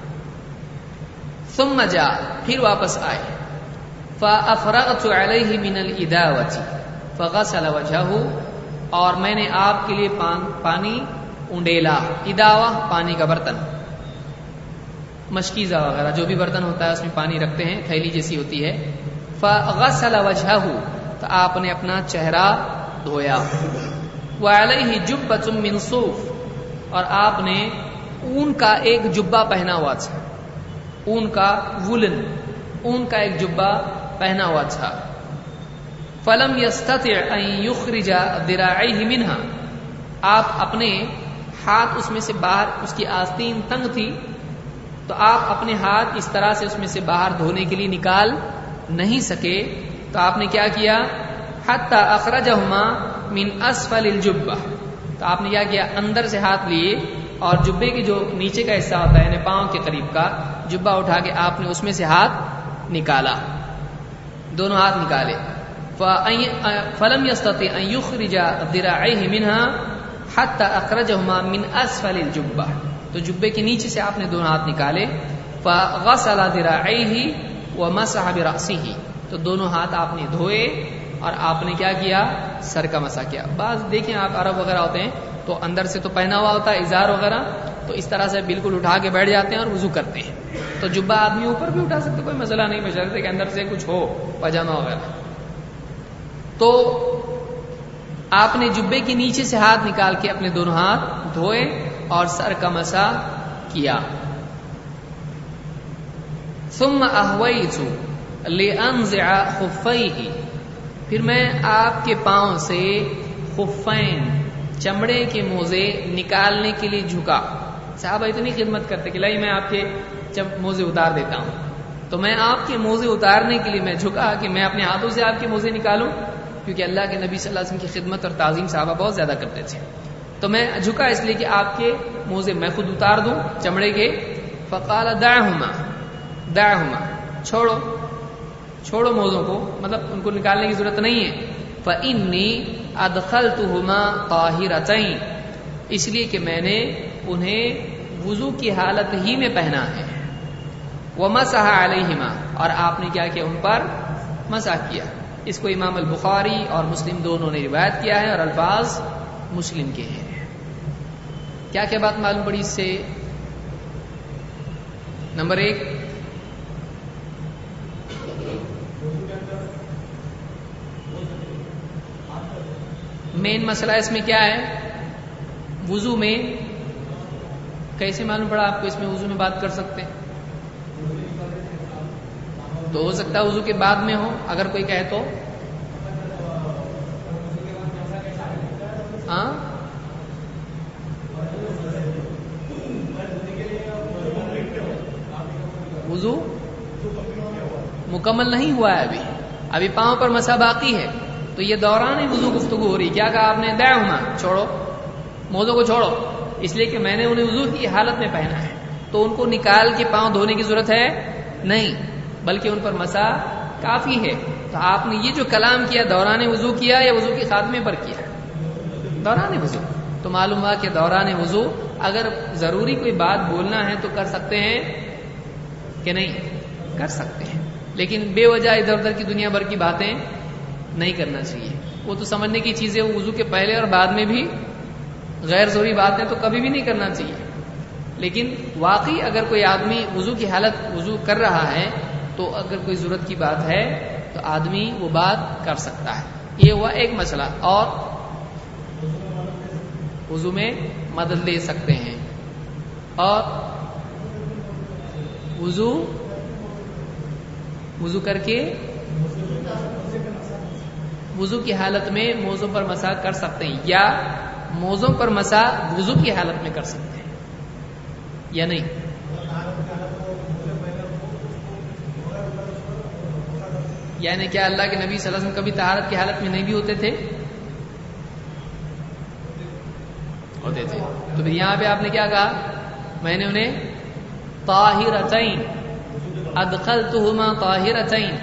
ثم جاء، پھر واپس آئے. فافرغت علیہ من الاداوۃ فغسل وجهه، اور میں نے آپ کے لیے پانی انڈیلا. اداوہ پانی کا برتن، مشکیزہ وغیرہ جو بھی برتن ہوتا ہے اس میں پانی رکھتے ہیں، تھیلی جیسی ہوتی ہے. فغسل وجهه، تو آپ نے اپنا چہرہ دھویا. وعلیہ جبۃ من صوف، اور آپ نے اون کا ایک جبہ پہنا ہوا تھا. اون کا وولن، اون کا ایک جبہ پہنا ہوا تھا. فلم یستطع ان یخرج ذراعیہ منها، آپ اپنے ہاتھ اس میں سے باہر، اس کی آستین تنگ تھی تو آپ اپنے ہاتھ اس طرح سے اس میں سے باہر دھونے کے لیے نکال نہیں سکے. تو آپ نے کیا کیا؟ حتی اخرجہما من اسفل الجبہ، تو آپ نے کیا کیا؟ اندر سے ہاتھ لیے اور جبے کے جو نیچے کا حصہ ہوتا ہے یعنی پاؤں کے قریب کا جبہ اٹھا کے آپ نے اس میں سے ہاتھ نکالا، دونوں ہاتھ نکالے. فلم يستطع ان يخرج ذراعيه منها حتى اخرجهما من اسفل الجبہ، تو جبے کے نیچے سے آپ نے دونوں ہاتھ نکالے. فغسل ذراعيه ومسح برأسه، تو دونوں ہاتھ آپ نے دھوئے اور آپ نے کیا کیا؟ سر کا مسح کیا. بعض دیکھیں آپ عرب وغیرہ ہوتے ہیں تو اندر سے تو پہنا ہوا ہوتا ہے ازار وغیرہ، تو اس طرح سے بالکل اٹھا کے بیٹھ جاتے ہیں اور وضو کرتے ہیں. تو جبہ آدمی اوپر بھی اٹھا سکتے، کوئی مسئلہ نہیں، بشرطے کہ اندر سے کچھ ہو پاجامہ وغیرہ. تو آپ نے جبے کے نیچے سے ہاتھ نکال کے اپنے دونوں ہاتھ دھوئے اور سر کا مسح کیا. ثم اہویت لانزع خفیہ، پھر میں آپ کے پاؤں سے خفین، چمڑے کے موزے نکالنے کے لیے جھکا. صحابہ اتنی خدمت کرتے کہ لائی میں آپ کے موزے اتار دیتا ہوں. تو میں آپ کے موزے اتارنے کے لیے میں جھکا کہ میں اپنے ہاتھوں سے آپ کے موزے نکالوں، کیونکہ اللہ کے نبی صلی اللہ علیہ وسلم کی خدمت اور تعظیم صحابہ بہت زیادہ کرتے تھے. تو میں جھکا اس لیے کہ آپ کے موزے میں خود اتار دوں چمڑے کے. فقال دعهما، دعهما، چھوڑو موزوں کو، مطلب ان کو نکالنے کی ضرورت نہیں ہے. فإنی ادخلتهما طاہرتین، اس لیے کہ میں نے انہیں وضو کی حالت ہی میں پہنا ہے. ومسح علیہما، اور آپ نے کیا کیا؟ ان پر مسح کیا. اس کو امام البخاری اور مسلم دونوں نے روایت کیا ہے اور الفاظ مسلم کے ہیں. کیا کیا بات معلوم پڑی اس سے؟ نمبر 1، مین مسئلہ اس میں کیا ہے؟ وضو میں کیسے معلوم پڑا آپ کو اس میں وضو میں بات کر سکتے ہیں؟ تو ہو سکتا ہے وضو کے بعد میں ہو، اگر کوئی کہے تو ہاں وضو مکمل نہیں ہوا ہے، ابھی پاؤں پر مسح باقی ہے. تو یہ دوران وضو گفتگو ہو رہی. کیا کہا آپ نے؟ دعهما، چھوڑو موزوں کو، چھوڑو، اس لیے کہ میں نے انہیں وضو کی حالت میں پہنا ہے. تو ان کو نکال کے پاؤں دھونے کی ضرورت ہے نہیں، بلکہ ان پر مسح کافی ہے. تو آپ نے یہ جو کلام کیا دوران وضو کیا یا وضو کے خاتمے پر کیا؟ دوران وضو. تو معلوم ہوا کہ دوران وضو اگر ضروری کوئی بات بولنا ہے تو کر سکتے ہیں کہ نہیں؟ کر سکتے ہیں، لیکن بے وجہ ادھر ادھر کی دنیا بھر کی باتیں نہیں کرنا چاہیے. وہ تو سمجھنے کی چیزیں وضو کے پہلے اور بعد میں بھی غیر ضروری باتیں تو کبھی بھی نہیں کرنا چاہیے. لیکن واقعی اگر کوئی آدمی وضو کی حالت وضو کر رہا ہے تو اگر کوئی ضرورت کی بات ہے تو آدمی وہ بات کر سکتا ہے. یہ ہوا ایک مسئلہ. اور وضو میں مدد لے سکتے ہیں، اور وضو کر کے وضو کی حالت میں موزوں پر مسح کر سکتے ہیں، یا موزوں پر مسح وضو کی حالت میں کر سکتے ہیں یا نہیں؟ یعنی کیا اللہ کے نبی صلی اللہ علیہ وسلم کبھی طہارت کی حالت میں نہیں بھی ہوتے تھے؟ ہوتے تھے. تو پھر یہاں پہ آپ نے کیا کہا؟ میں نے انہیں طاہرتین ادخلتہما طاہرتین،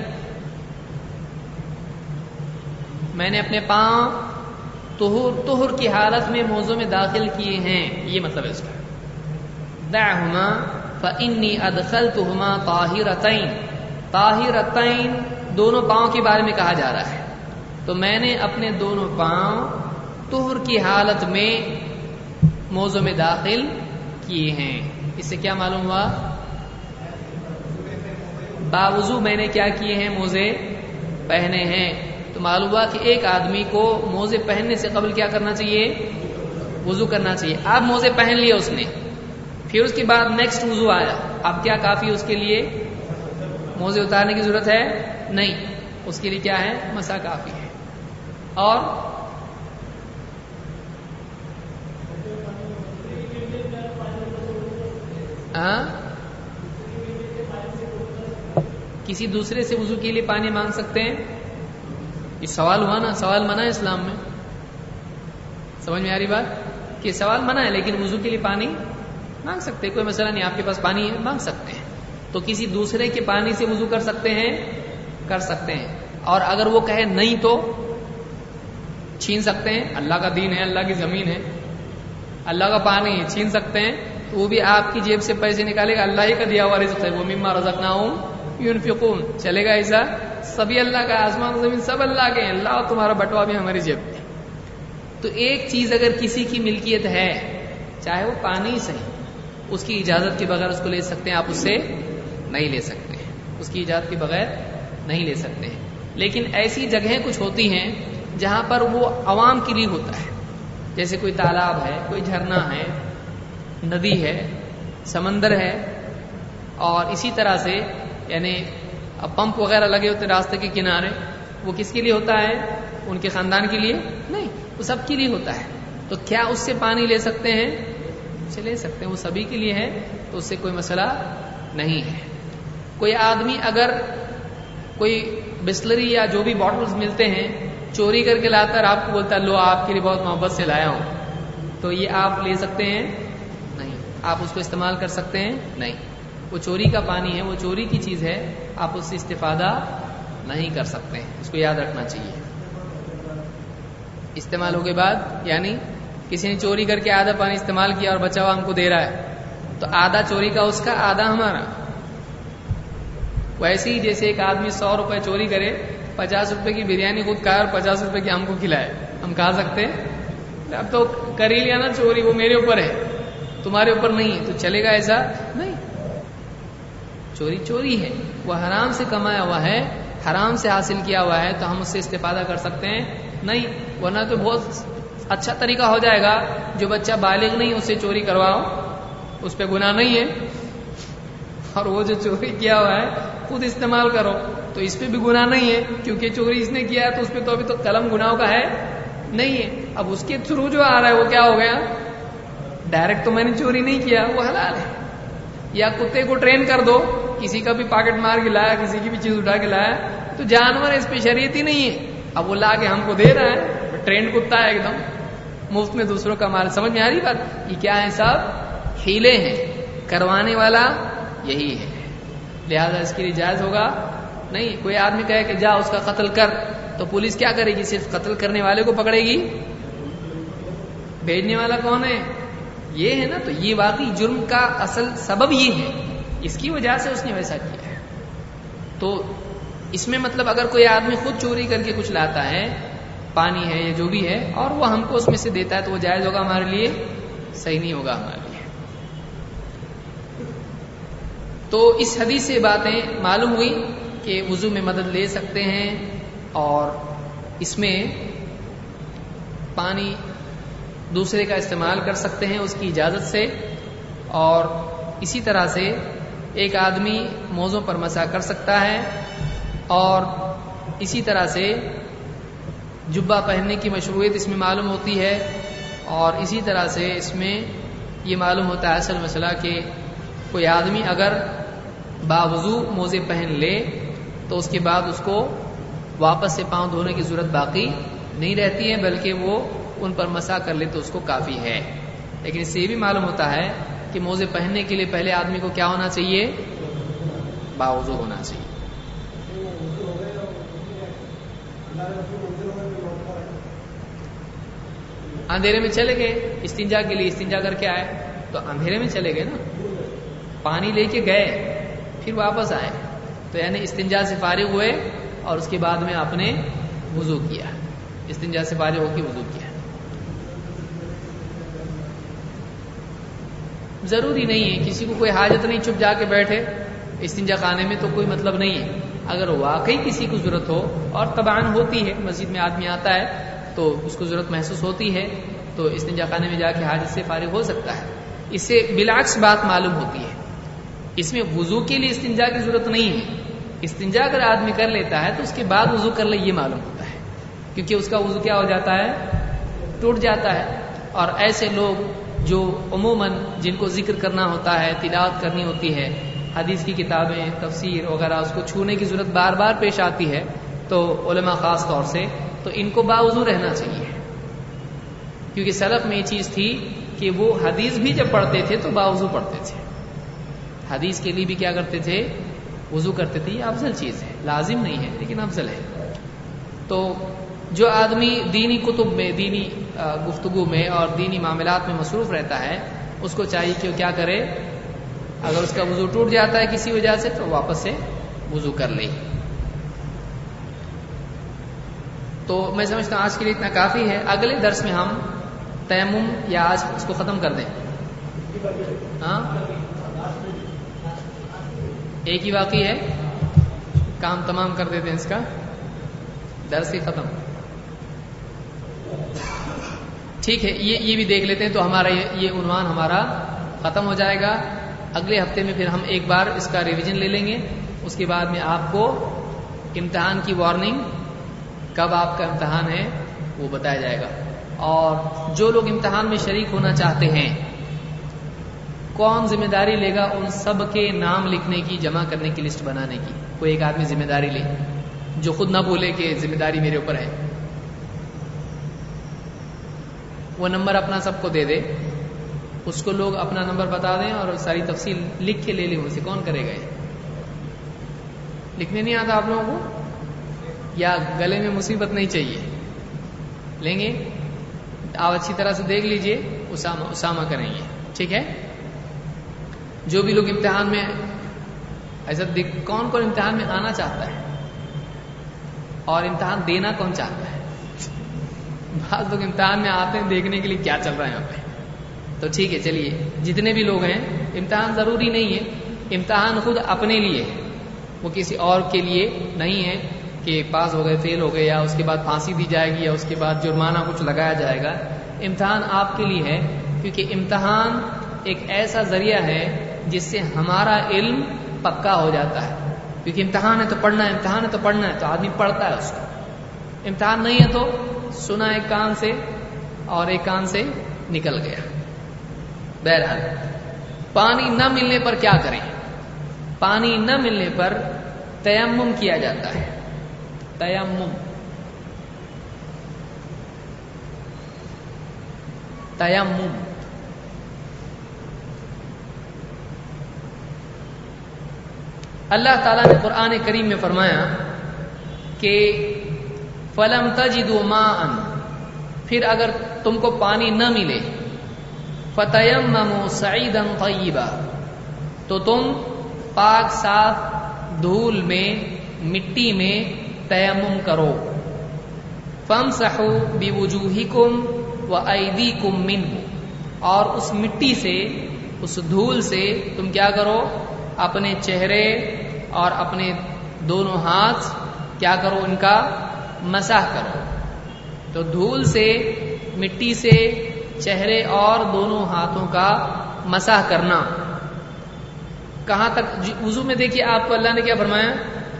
میں نے اپنے پاؤں طہر کی حالت میں موضوع میں داخل کیے ہیں، یہ مطلب ہے اس کا. دعہما فانی ادخلتہما طاہرتین، طاہرتین دونوں پاؤں کے بارے میں کہا جا رہا ہے. تو میں نے اپنے دونوں پاؤں طہر کی حالت میں موضوع میں داخل کیے ہیں. اس سے کیا معلوم ہوا؟ باوضو میں نے کیا کیے ہیں؟ موزے پہنے ہیں. تو معلوم ہوا کہ ایک آدمی کو موزے پہننے سے قبل کیا کرنا چاہیے؟ وضو کرنا چاہیے. اب موزے پہن لیے اس نے، پھر اس کے بعد نیکسٹ وضو آیا، اب کیا کافی اس کے لیے؟ موزے اتارنے کی ضرورت ہے؟ نہیں، اس کے لیے کیا ہے؟ مسح کافی ہے. اور کسی دوسرے سے وضو کے لیے پانی مانگ سکتے ہیں؟ یہ سوال ہوا نا، سوال منع ہے اسلام میں. سمجھ میں آ رہی بات کہ سوال منع ہے لیکن وضو کے لیے پانی مانگ سکتے ہیں، کوئی مسئلہ نہیں. آپ کے پاس پانی ہے، مانگ سکتے ہیں. تو کسی دوسرے کے پانی سے وضو کر سکتے ہیں؟ کر سکتے ہیں. اور اگر وہ کہے نہیں تو چھین سکتے ہیں. اللہ کا دین ہے، اللہ کی زمین ہے، اللہ کا پانی ہے، چھین سکتے ہیں. تو وہ بھی آپ کی جیب سے پیسے نکالے گا، اللہ ہی کا دیا ہوا رزق ہے. وہ مما رزقناہم ينفقون، چلے گا ایسا؟ سبھی اللہ کا، آسمان و زمین سب اللہ کے ہیں، اللہ اور تمہارا بٹوا بھی ہماری جیب میں. تو ایک چیز اگر کسی کی ملکیت ہے، چاہے وہ پانی سے، اس کی اجازت کے بغیر اس کو لے سکتے ہیں، آپ اس سے نہیں لے سکتے ہیں، اس کی اجازت کے بغیر نہیں لے سکتے ہیں. لیکن ایسی جگہیں کچھ ہوتی ہیں جہاں پر وہ عوام کے لیے ہوتا ہے، جیسے کوئی تالاب ہے، کوئی جھرنا ہے، ندی ہے، سمندر ہے. اور اسی طرح سے یعنی پمپ وغیرہ لگے ہوتے راستے کے کنارے، وہ کس کے لیے ہوتا ہے؟ ان کے خاندان کے لیے نہیں، وہ سب کے لیے ہوتا ہے. تو کیا اس سے پانی لے سکتے ہیں؟ اسے لے سکتے ہیں، وہ سبھی کے لیے ہے، تو اس سے کوئی مسئلہ نہیں ہے. کوئی آدمی اگر کوئی بسلری یا جو بھی باٹلز ملتے ہیں چوری کر کے لاتا ہے، آپ کو بولتا ہے لو آپ کے لیے بہت محبت سے لایا ہوں، تو یہ آپ لے سکتے ہیں؟ نہیں. آپ اس کو استعمال کر سکتے ہیں؟ نہیں. وہ چوری کا پانی ہے، وہ چوری کی چیز ہے، آپ اس سے استفادہ نہیں کر سکتے ہیں. اس کو یاد رکھنا چاہیے. استعمال ہونے کے بعد یعنی کسی نے چوری کر کے آدھا پانی استعمال کیا اور بچا ہوا ہم کو دے رہا ہے، تو آدھا چوری کا اس کا، آدھا ہمارا. ویسے ہی جیسے ایک آدمی 100 روپے چوری کرے، 50 روپے کی بریانی خود کھائے اور 50 روپے کی ہم کو کھلائے، ہم کھا سکتے ہیں؟ اب تو کر ہی لیا نا چوری، وہ میرے اوپر ہے، تمہارے اوپر نہیں ہے، تو چلے گا ایسا؟ نہیں. چوری چوری ہے، وہ حرام سے کمایا ہوا ہے، حرام سے حاصل کیا ہوا ہے، تو ہم اس سے استفادہ کر سکتے ہیں؟ نہیں. ورنہ تو بہت اچھا طریقہ ہو جائے گا، جو بچہ بالغ نہیں اس سے چوری کرواؤ، اس پہ گناہ نہیں ہے، اور وہ جو چوری کیا ہوا ہے خود استعمال کرو، تو اس پہ بھی گناہ نہیں ہے، کیونکہ چوری اس نے کیا ہے تو اس پہ تو ابھی تو قلم گناہوں کا ہے نہیں ہے. اب اس کے تھرو جو آ رہا ہے وہ کیا ہو گیا؟ ڈائریکٹ تو میں نے چوری نہیں کیا، وہ حلال ہے. یا کتے کو ٹرین کر دو، کسی کا بھی پاکٹ مار کے لایا، کسی کی بھی چیز اٹھا کے لایا، تو جانور اس پہ شریعت ہی نہیں ہے. اب وہ لا کے ہم کو دے رہا ہے، ٹرینڈ کتا ہے ایک دم، مفت میں دوسروں کا مال. سمجھ میں آ رہی بات؟ یہ کیا ہے؟ سب ہیلے ہیں، کروانے والا یہی ہے، لہذا اس کے لیے جائز ہوگا نہیں. کوئی آدمی کہے کہ جا اس کا قتل کر، تو پولیس کیا کرے گی؟ صرف قتل کرنے والے کو پکڑے گی، بھیجنے والا کون ہے؟ یہ ہے نا. تو یہ واقعی جرم کا اصل سبب یہ ہے، اس کی وجہ سے اس نے ویسا کیا ہے. تو اس میں مطلب اگر کوئی آدمی خود چوری کر کے کچھ لاتا ہے، پانی ہے یا جو بھی ہے، اور وہ ہم کو اس میں سے دیتا ہے، تو وہ جائز ہوگا ہمارے لیے؟ صحیح نہیں ہوگا ہمارے لیے. تو اس حدیث سے باتیں معلوم ہوئی کہ وضو میں مدد لے سکتے ہیں، اور اس میں پانی دوسرے کا استعمال کر سکتے ہیں اس کی اجازت سے. اور اسی طرح سے ایک آدمی موزوں پر مسح کر سکتا ہے، اور اسی طرح سے جبہ پہننے کی مشروعیت اس میں معلوم ہوتی ہے. اور اسی طرح سے اس میں یہ معلوم ہوتا ہے اصل مسئلہ کہ کوئی آدمی اگر باوضو موزے پہن لے تو اس کے بعد اس کو واپس سے پاؤں دھونے کی ضرورت باقی نہیں رہتی ہے، بلکہ وہ ان پر مسح کر لے تو اس کو کافی ہے. لیکن اس سے یہ بھی معلوم ہوتا ہے کہ موزے پہننے کے لیے پہلے آدمی کو کیا ہونا چاہیے؟ باوضو ہونا چاہیے. اندھیرے میں چلے گئے استنجا کے لیے، استنجا کر کے آئے تو اندھیرے میں چلے گئے نا، پانی لے کے گئے پھر واپس آئے تو یعنی استنجا سے فارغ ہوئے اور اس کے بعد میں آپ نے وضو کیا، استنجا سے فارغ ہو کے وضو کیا. ضروری نہیں ہے کسی کو کوئی حاجت نہیں چپ جا کے بیٹھے استنجا خانے میں تو کوئی مطلب نہیں ہے. اگر واقعی کسی کو ضرورت ہو اور طبعاً ہوتی ہے، مسجد میں آدمی آتا ہے تو اس کو ضرورت محسوس ہوتی ہے تو استنجا خانے میں جا کے حاجت سے فارغ ہو سکتا ہے. اس سے بالعکس بات معلوم ہوتی ہے، اس میں وضو کے لیے استنجا کی ضرورت نہیں ہے. استنجا اگر آدمی کر لیتا ہے تو اس کے بعد وضو کر لے یہ معلوم ہوتا ہے، کیونکہ اس کا وضو کیا ہو جاتا ہے؟ ٹوٹ جاتا ہے. اور ایسے لوگ جو عموماً جن کو ذکر کرنا ہوتا ہے، تلاوت کرنی ہوتی ہے، حدیث کی کتابیں، تفسیر وغیرہ، اس کو چھونے کی ضرورت بار بار پیش آتی ہے تو علماء خاص طور سے تو ان کو باوضو رہنا چاہیے، کیونکہ سلف میں یہ چیز تھی کہ وہ حدیث بھی جب پڑھتے تھے تو باوضو پڑھتے تھے. حدیث کے لیے بھی کیا کرتے تھے؟ وضو کرتے تھے. یہ افضل چیز ہے، لازم نہیں ہے لیکن افضل ہے. تو جو آدمی دینی کتب میں، دینی گفتگو میں اور دینی معاملات میں مصروف رہتا ہے اس کو چاہیے کہ وہ کیا کرے؟ اگر اس کا وضو ٹوٹ جاتا ہے کسی وجہ سے تو واپس سے وضو کر لے. تو میں سمجھتا ہوں آج کے لیے اتنا کافی ہے. اگلے درس میں ہم تیمم یا آج اس کو ختم کر دیں. ہاں ایک ہی باقی ہے، کام تمام کر دیتے ہیں اس کا، درس ہی ختم. ٹھیک ہے، یہ بھی دیکھ لیتے ہیں تو ہمارا یہ عنوان ہمارا ختم ہو جائے گا. اگلے ہفتے میں پھر ہم ایک بار اس کا ریویژن لے لیں گے. اس کے بعد میں آپ کو امتحان کی وارننگ، کب آپ کا امتحان ہے وہ بتایا جائے گا. اور جو لوگ امتحان میں شریک ہونا چاہتے ہیں کون ذمہ داری لے گا؟ ان سب کے نام لکھنے کی، جمع کرنے کی لسٹ بنانے کی. کوئی ایک آدمی ذمہ داری لے جو خود نہ بولے کہ ذمہ داری میرے اوپر ہے. وہ نمبر اپنا سب کو دے دے، اس کو لوگ اپنا نمبر بتا دیں اور ساری تفصیل لکھ کے لے لیں. ان سے کون کرے گا؟ لکھنے نہیں آتا آپ لوگوں کو؟ یا گلے میں مصیبت نہیں چاہیے؟ لیں گے؟ آپ اچھی طرح سے دیکھ لیجئے، اسامہ کریں گے. ٹھیک ہے؟ جو بھی لوگ امتحان میں ایسا کون کون امتحان میں آنا چاہتا ہے اور امتحان دینا کون چاہتا ہے؟ بعض لوگ امتحان میں آتے ہیں دیکھنے کے لیے کیا چل رہا ہے یہاں پہ. تو ٹھیک ہے، چلیے جتنے بھی لوگ ہیں، امتحان ضروری نہیں ہے. امتحان خود اپنے لیے، وہ کسی اور کے لیے نہیں ہے کہ پاس ہو گئے، فیل ہو گئے، یا اس کے بعد پھانسی دی جائے گی یا اس کے بعد جرمانہ کچھ لگایا جائے گا. امتحان آپ کے لیے ہے، کیونکہ امتحان ایک ایسا ذریعہ ہے جس سے ہمارا علم پکا ہو جاتا ہے. کیونکہ امتحان ہے تو پڑھنا ہے، امتحان ہے تو پڑھنا ہے، تو آدمی پڑھتا ہے اس کو. امتحان نہیں ہے تو سنا ایک کان سے اور ایک کان سے نکل گیا. بہرحال پانی نہ ملنے پر کیا کریں؟ پانی نہ ملنے پر تیمم کیا جاتا ہے. تیمم اللہ تعالیٰ نے قرآن کریم میں فرمایا کہ فَلَمْ تَجِدُوا مَاءً، پھر اگر تم کو پانی نہ ملے، فَتَيَمَّمُوا صَعِيدًا طَيِّبًا، تو تم پاک صاف دھول میں، مٹی میں تیمم کرو. فَامْسَحُوا بِوُجُوهِكُمْ وَأَيْدِيكُمْ مِنْهُ، اور اس مٹی سے، اس دھول سے تم کیا کرو؟ اپنے چہرے اور اپنے دونوں ہاتھ کیا کرو؟ ان کا مسح کرو. تو دھول سے، مٹی سے چہرے اور دونوں ہاتھوں کا مسح کرنا. کہاں تک؟ وضو میں دیکھیے آپ کو اللہ نے کیا فرمایا؟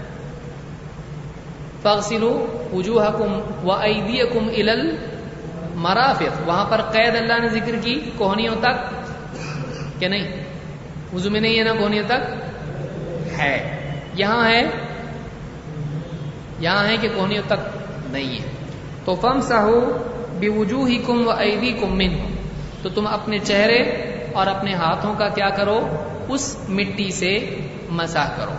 فَاغْسِلُوا وُجُوهَكُمْ وَأَيْدِيَكُمْ إِلَى الْمَرَافِقِ، وہاں پر قید اللہ نے ذکر کی کوہنیوں تک کہ نہیں؟ وضو میں نہیں ہے نا کوہنیوں تک؟ ہے. یہاں ہے کہ کوہنیوں تک نہیں ہے. تو فَامْسَحُوا بِوُجُوهِكُمْ وَأَيْدِيكُمْ مِنْهُ، تو تم اپنے چہرے اور اپنے ہاتھوں کا کیا کرو؟ اس مٹی سے مسح کرو.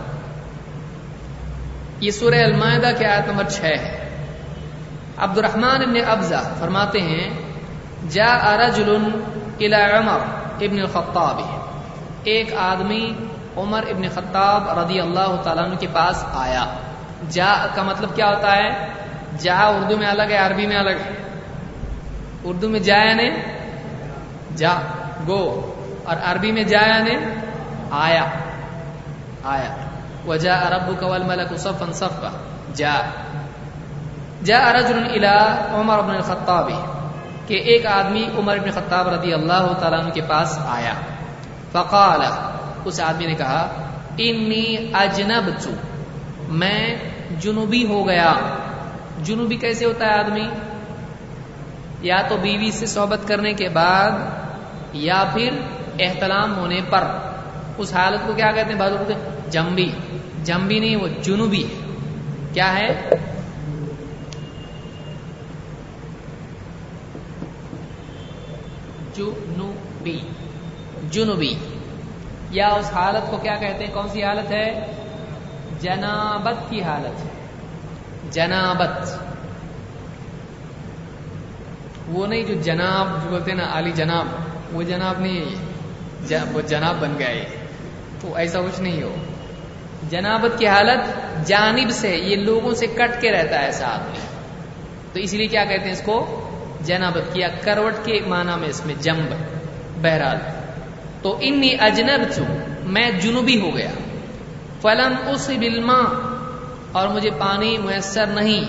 یہ سورہ المائدہ کی آیت نمبر 6 ہے. عبد الرحمن ابن ابزہ فرماتے ہیں جاء رجل الى عمر ابن الخطاب، ایک آدمی عمر ابن خطاب رضی اللہ تعالیٰ عنہ کے پاس آیا. جاء کا مطلب کیا ہوتا ہے؟ جاء اردو میں الگ ہے، عربی میں الگ ہے. اردو میں جا یعنی جا گو، اور عربی میں جا یعنی آیا. آیا. وجاء ربك والملك صفا صفا. جاء رجل الى عمر بن الخطاب، کہ ایک آدمی عمر بن خطاب رضی اللہ تعالیٰ عنہ کے پاس آیا. فقال، اس آدمی نے کہا انی اجنبت، میں جنوبی ہو گیا. جنوبی کیسے ہوتا ہے آدمی؟ یا تو بیوی سے صحبت کرنے کے بعد یا پھر احتلام ہونے پر. اس حالت کو کیا کہتے ہیں؟ بعض لوگ جنبی. جنبی نہیں، وہ جنوبی. کیا ہے؟ جنوبی. جنوبی. یا اس حالت کو کیا کہتے ہیں؟ کون سی حالت ہے؟ جنابت کی حالت ہے. جنابت. وہ نہیں جو جناب جو بولتے ہیں نا علی جناب، وہ جناب نہیں ہے، وہ جناب بن گئے، تو ایسا کچھ نہیں ہو. جنابت کی حالت جانب سے، یہ لوگوں سے کٹ کے رہتا ہے ایسا آدمی، تو اس لیے کیا کہتے ہیں اس کو؟ جنابت. کیا کروٹ کے معنی میں اس میں جنب. بہرحال تو انی اجنبت، میں جنوبی ہو گیا. فلم اصب الماء، اور مجھے پانی میسر نہیں.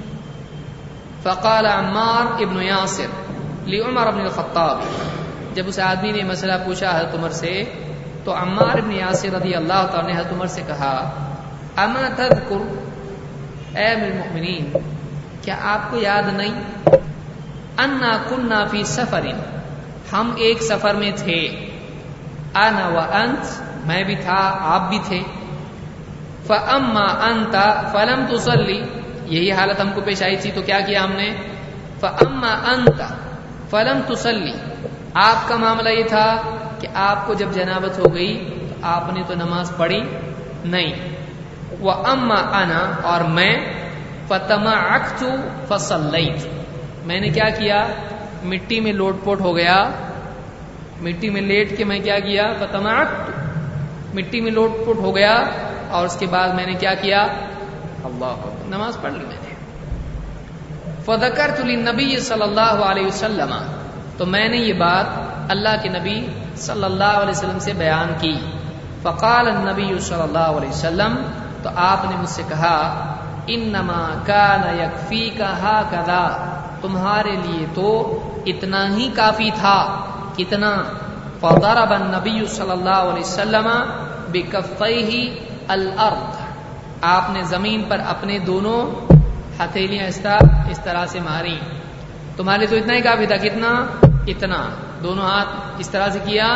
فقال عمار ابن یاسر لعمر بن الخطاب، جب اس آدمی نے مسئلہ پوچھا حضرت عمر سے تو عمار ابن یاسر رضی اللہ تعالی نے حضرت عمر سے کہا اما تذکر، اے امیر المؤمنین کیا آپ کو یاد نہیں، انا کنا فی سفر، ہم ایک سفر میں تھے، انا وانت، میں بھی تھا آپ بھی تھے، فاما انت فلم تصلی، یہی حالت ہم کو پیش آئی تھی تو کیا کیا ہم نے؟ فاما انت فلم تصلی، آپ کا معاملہ یہ تھا کہ آپ کو جب جنابت ہو گئی تو آپ نے تو نماز پڑھی نہیں. واما انا، اور میں، فتمعکت فصلیت، میں نے کیا کیا؟ مٹی میں لوٹ پوٹ ہو گیا، مٹی میں لیٹ کے میں کیا کیا؟ فتمعکت، مٹی میں لوٹ پوٹ ہو گیا، اور اس کے بعد میں نے کیا کیا؟ اللہ اکبر، نماز پڑھ لی میں نے. فذکرت للنبی صلی اللہ علیہ وسلم، تو میں نے یہ بات اللہ کے نبی صلی اللہ علیہ وسلم سے بیان کی. فقال النبی صلی اللہ علیہ وسلم، تو آپ نے مجھ سے کہا انما کان یکفیک ھکذا، تمہارے لیے تو اتنا ہی کافی تھا. کتنا؟ فضرب النبی صلی اللہ علیہ وسلم بکفیہ الارض، آپ نے زمین پر اپنے دونوں ہتھیلیاں اس طرح سے ماری. تمہارے تو اتنا ہی کافی تھا. کتنا؟ اتنا. دونوں ہاتھ اس طرح سے کیا.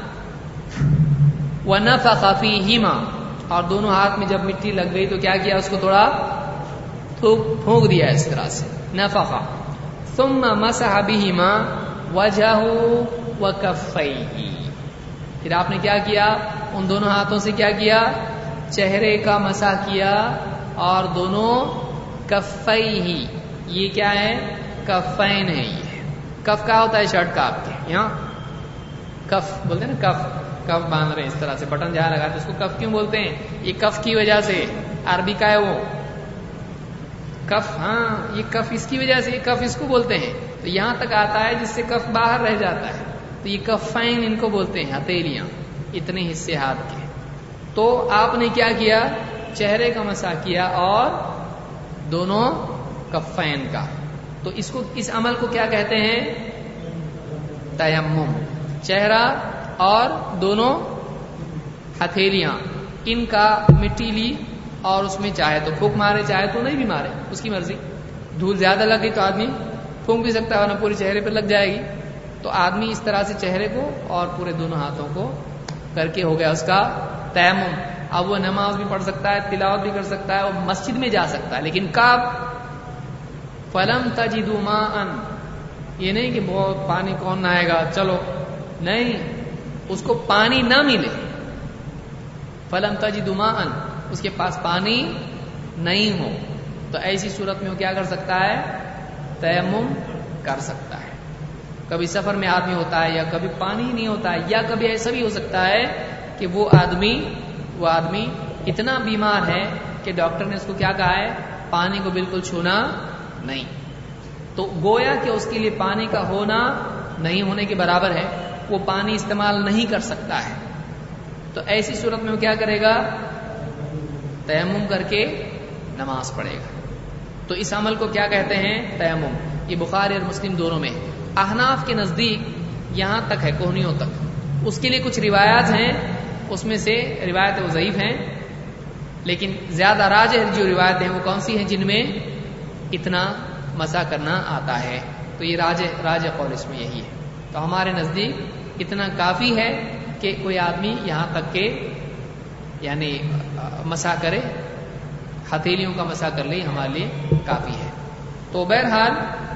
وَنَفَخَ فِيهِمَا، اور دونوں ہاتھ میں جب مٹی لگ گئی تو کیا کیا؟ اس کو تھوڑا پھونک دیا اس طرح سے. نفخ. ثم مسح بهما وجهه وكفيه، پھر آپ نے کیا کیا؟ ان دونوں ہاتھوں سے کیا کیا؟ چہرے کا مسح کیا، اور دونوں کفیہ، یہ کیا ہے؟ کفین ہے. یہ کف کا ہوتا ہے شرٹ کا، آپ کے یہاں کف بولتے ہیں نا، کف کف باندھ رہے ہیں اس طرح سے، بٹن جہاں لگاتے ہیں اس کو کف کیوں بولتے ہیں؟ یہ کف کی وجہ سے. عربی کا ہے وہ کف. ہاں یہ کف اس کی وجہ سے، یہ کف اس کو بولتے ہیں. تو یہاں تک آتا ہے جس سے کف باہر رہ جاتا ہے، تو یہ کفین ان کو بولتے ہیں، ہتھیلیاں، اتنے حصے ہاتھ کے. تو آپ نے کیا کیا؟ چہرے کا مسح کیا اور دونوں کفین کا. تو اس کو، اس عمل کو کیا کہتے ہیں؟ تیمم. چہرہ اور دونوں ہتھیلیاں، ان کا مٹی لی اور اس میں چاہے تو پھونک مارے، چاہے تو نہیں بھی مارے، اس کی مرضی. دھول زیادہ لگ گئی تو آدمی پھونک بھی سکتا ہے، ورنہ پورے چہرے پہ لگ جائے گی. تو آدمی اس طرح سے چہرے کو اور پورے دونوں ہاتھوں کو کر کے ہو گیا اس کا تیمم. اب وہ نماز بھی پڑھ سکتا ہے، تلاوت بھی کر سکتا ہے، اور مسجد میں جا سکتا ہے. لیکن کب؟ فلم تجدوا ماء، یہ نہیں کہ بہت پانی کون نہائے گا چلو، نہیں، اس کو پانی نہ ملے، فلم تجد ماء، اس کے پاس پانی نہیں ہو، تو ایسی صورت میں وہ کیا کر سکتا ہے؟ تیمم کر سکتا ہے۔ کبھی سفر میں آدمی ہوتا ہے، یا کبھی پانی نہیں ہوتا ہے، یا کبھی ایسا بھی ہو سکتا ہے کہ وہ آدمی اتنا بیمار ہے کہ ڈاکٹر نے اس کو کیا کہا ہے؟ پانی کو بالکل چھونا نہیں، تو گویا کہ اس کے لیے پانی کا ہونا نہیں ہونے کے برابر ہے، وہ پانی استعمال نہیں کر سکتا ہے، تو ایسی صورت میں وہ کیا کرے گا؟ تیمم کر کے نماز پڑھے گا۔ تو اس عمل کو کیا کہتے ہیں؟ تیمم۔ یہ بخاری اور مسلم دونوں میں۔ احناف کے نزدیک یہاں تک ہے، کوہنیوں تک، اس کے لیے کچھ روایات ہیں، اس میں سے روایت وہ ضعیف ہیں، لیکن زیادہ راجح جو روایت ہیں وہ کون سی ہیں؟ جن میں اتنا مسح کرنا آتا ہے، تو یہ راجح قول اس میں یہی ہے۔ تو ہمارے نزدیک اتنا کافی ہے کہ کوئی آدمی یہاں تک کہ یعنی مسح کرے، ہتھیلیوں کا مسح کر لے، ہمارے لیے کافی ہے۔ تو بہرحال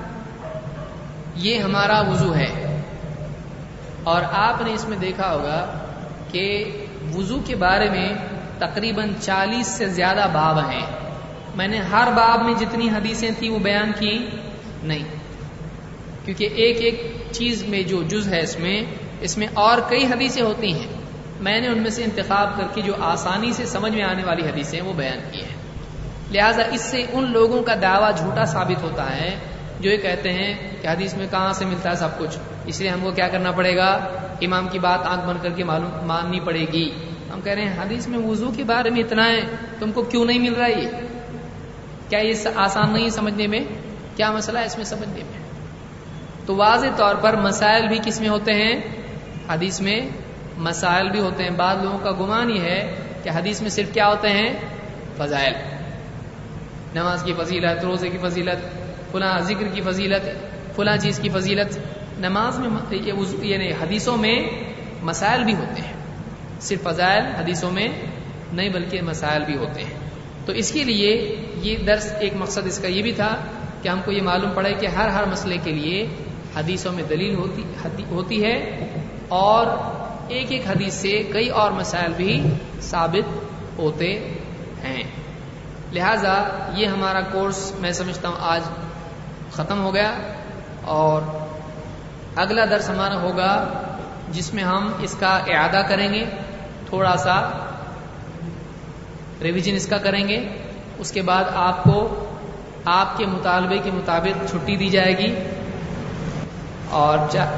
یہ ہمارا وضو ہے، اور آپ نے اس میں دیکھا ہوگا کہ وضو کے بارے میں تقریباً 40 سے زیادہ باب ہیں۔ میں نے ہر باب میں جتنی حدیثیں تھیں وہ بیان کی نہیں، کیونکہ ایک ایک چیز میں جو جز ہے اس میں اور کئی حدیثیں ہوتی ہیں، میں نے ان میں سے انتخاب کر کے جو آسانی سے سمجھ میں آنے والی حدیثیں وہ بیان کی ہیں۔ لہٰذا اس سے ان لوگوں کا دعویٰ جھوٹا ثابت ہوتا ہے جو یہ کہتے ہیں کہ حدیث میں کہاں سے ملتا ہے سب کچھ، اس لیے ہم کو کیا کرنا پڑے گا؟ امام کی بات آنکھ بند کر کے ماننی پڑے گی۔ ہم کہہ رہے ہیں حدیث میں وضو کے بارے میں اتنا ہے، تم کو کیوں نہیں مل رہا ہے؟ کیا یہ آسان نہیں ہے سمجھنے میں؟ کیا مسئلہ ہے اس میں سمجھنے میں؟ تو واضح طور پر مسائل بھی کس میں ہوتے ہیں؟ حدیث میں مسائل بھی ہوتے ہیں۔ بعض لوگوں کا گمان یہ ہے کہ حدیث میں صرف کیا ہوتے ہیں؟ فضائل، نماز کی فضیلت، روزے کی فضیلت، فلاں ذکر کی فضیلت، فلاں چیز کی فضیلت۔ نماز میں یعنی حدیثوں میں مسائل بھی ہوتے ہیں، صرف فضائل حدیثوں میں نہیں بلکہ مسائل بھی ہوتے ہیں۔ تو اس کے لیے یہ درس ایک مقصد اس کا یہ بھی تھا کہ ہم کو یہ معلوم پڑے کہ ہر مسئلے کے لیے حدیثوں میں دلیل ہوتی ہے، اور ایک ایک حدیث سے کئی اور مسائل بھی ثابت ہوتے ہیں۔ لہذا یہ ہمارا کورس میں سمجھتا ہوں آج ختم ہو گیا، اور اگلا درس ہمارا ہوگا جس میں ہم اس کا اعادہ کریں گے، تھوڑا سا ریویژن اس کا کریں گے، اس کے بعد آپ کو آپ کے مطالبے کے مطابق چھٹی دی جائے گی، اور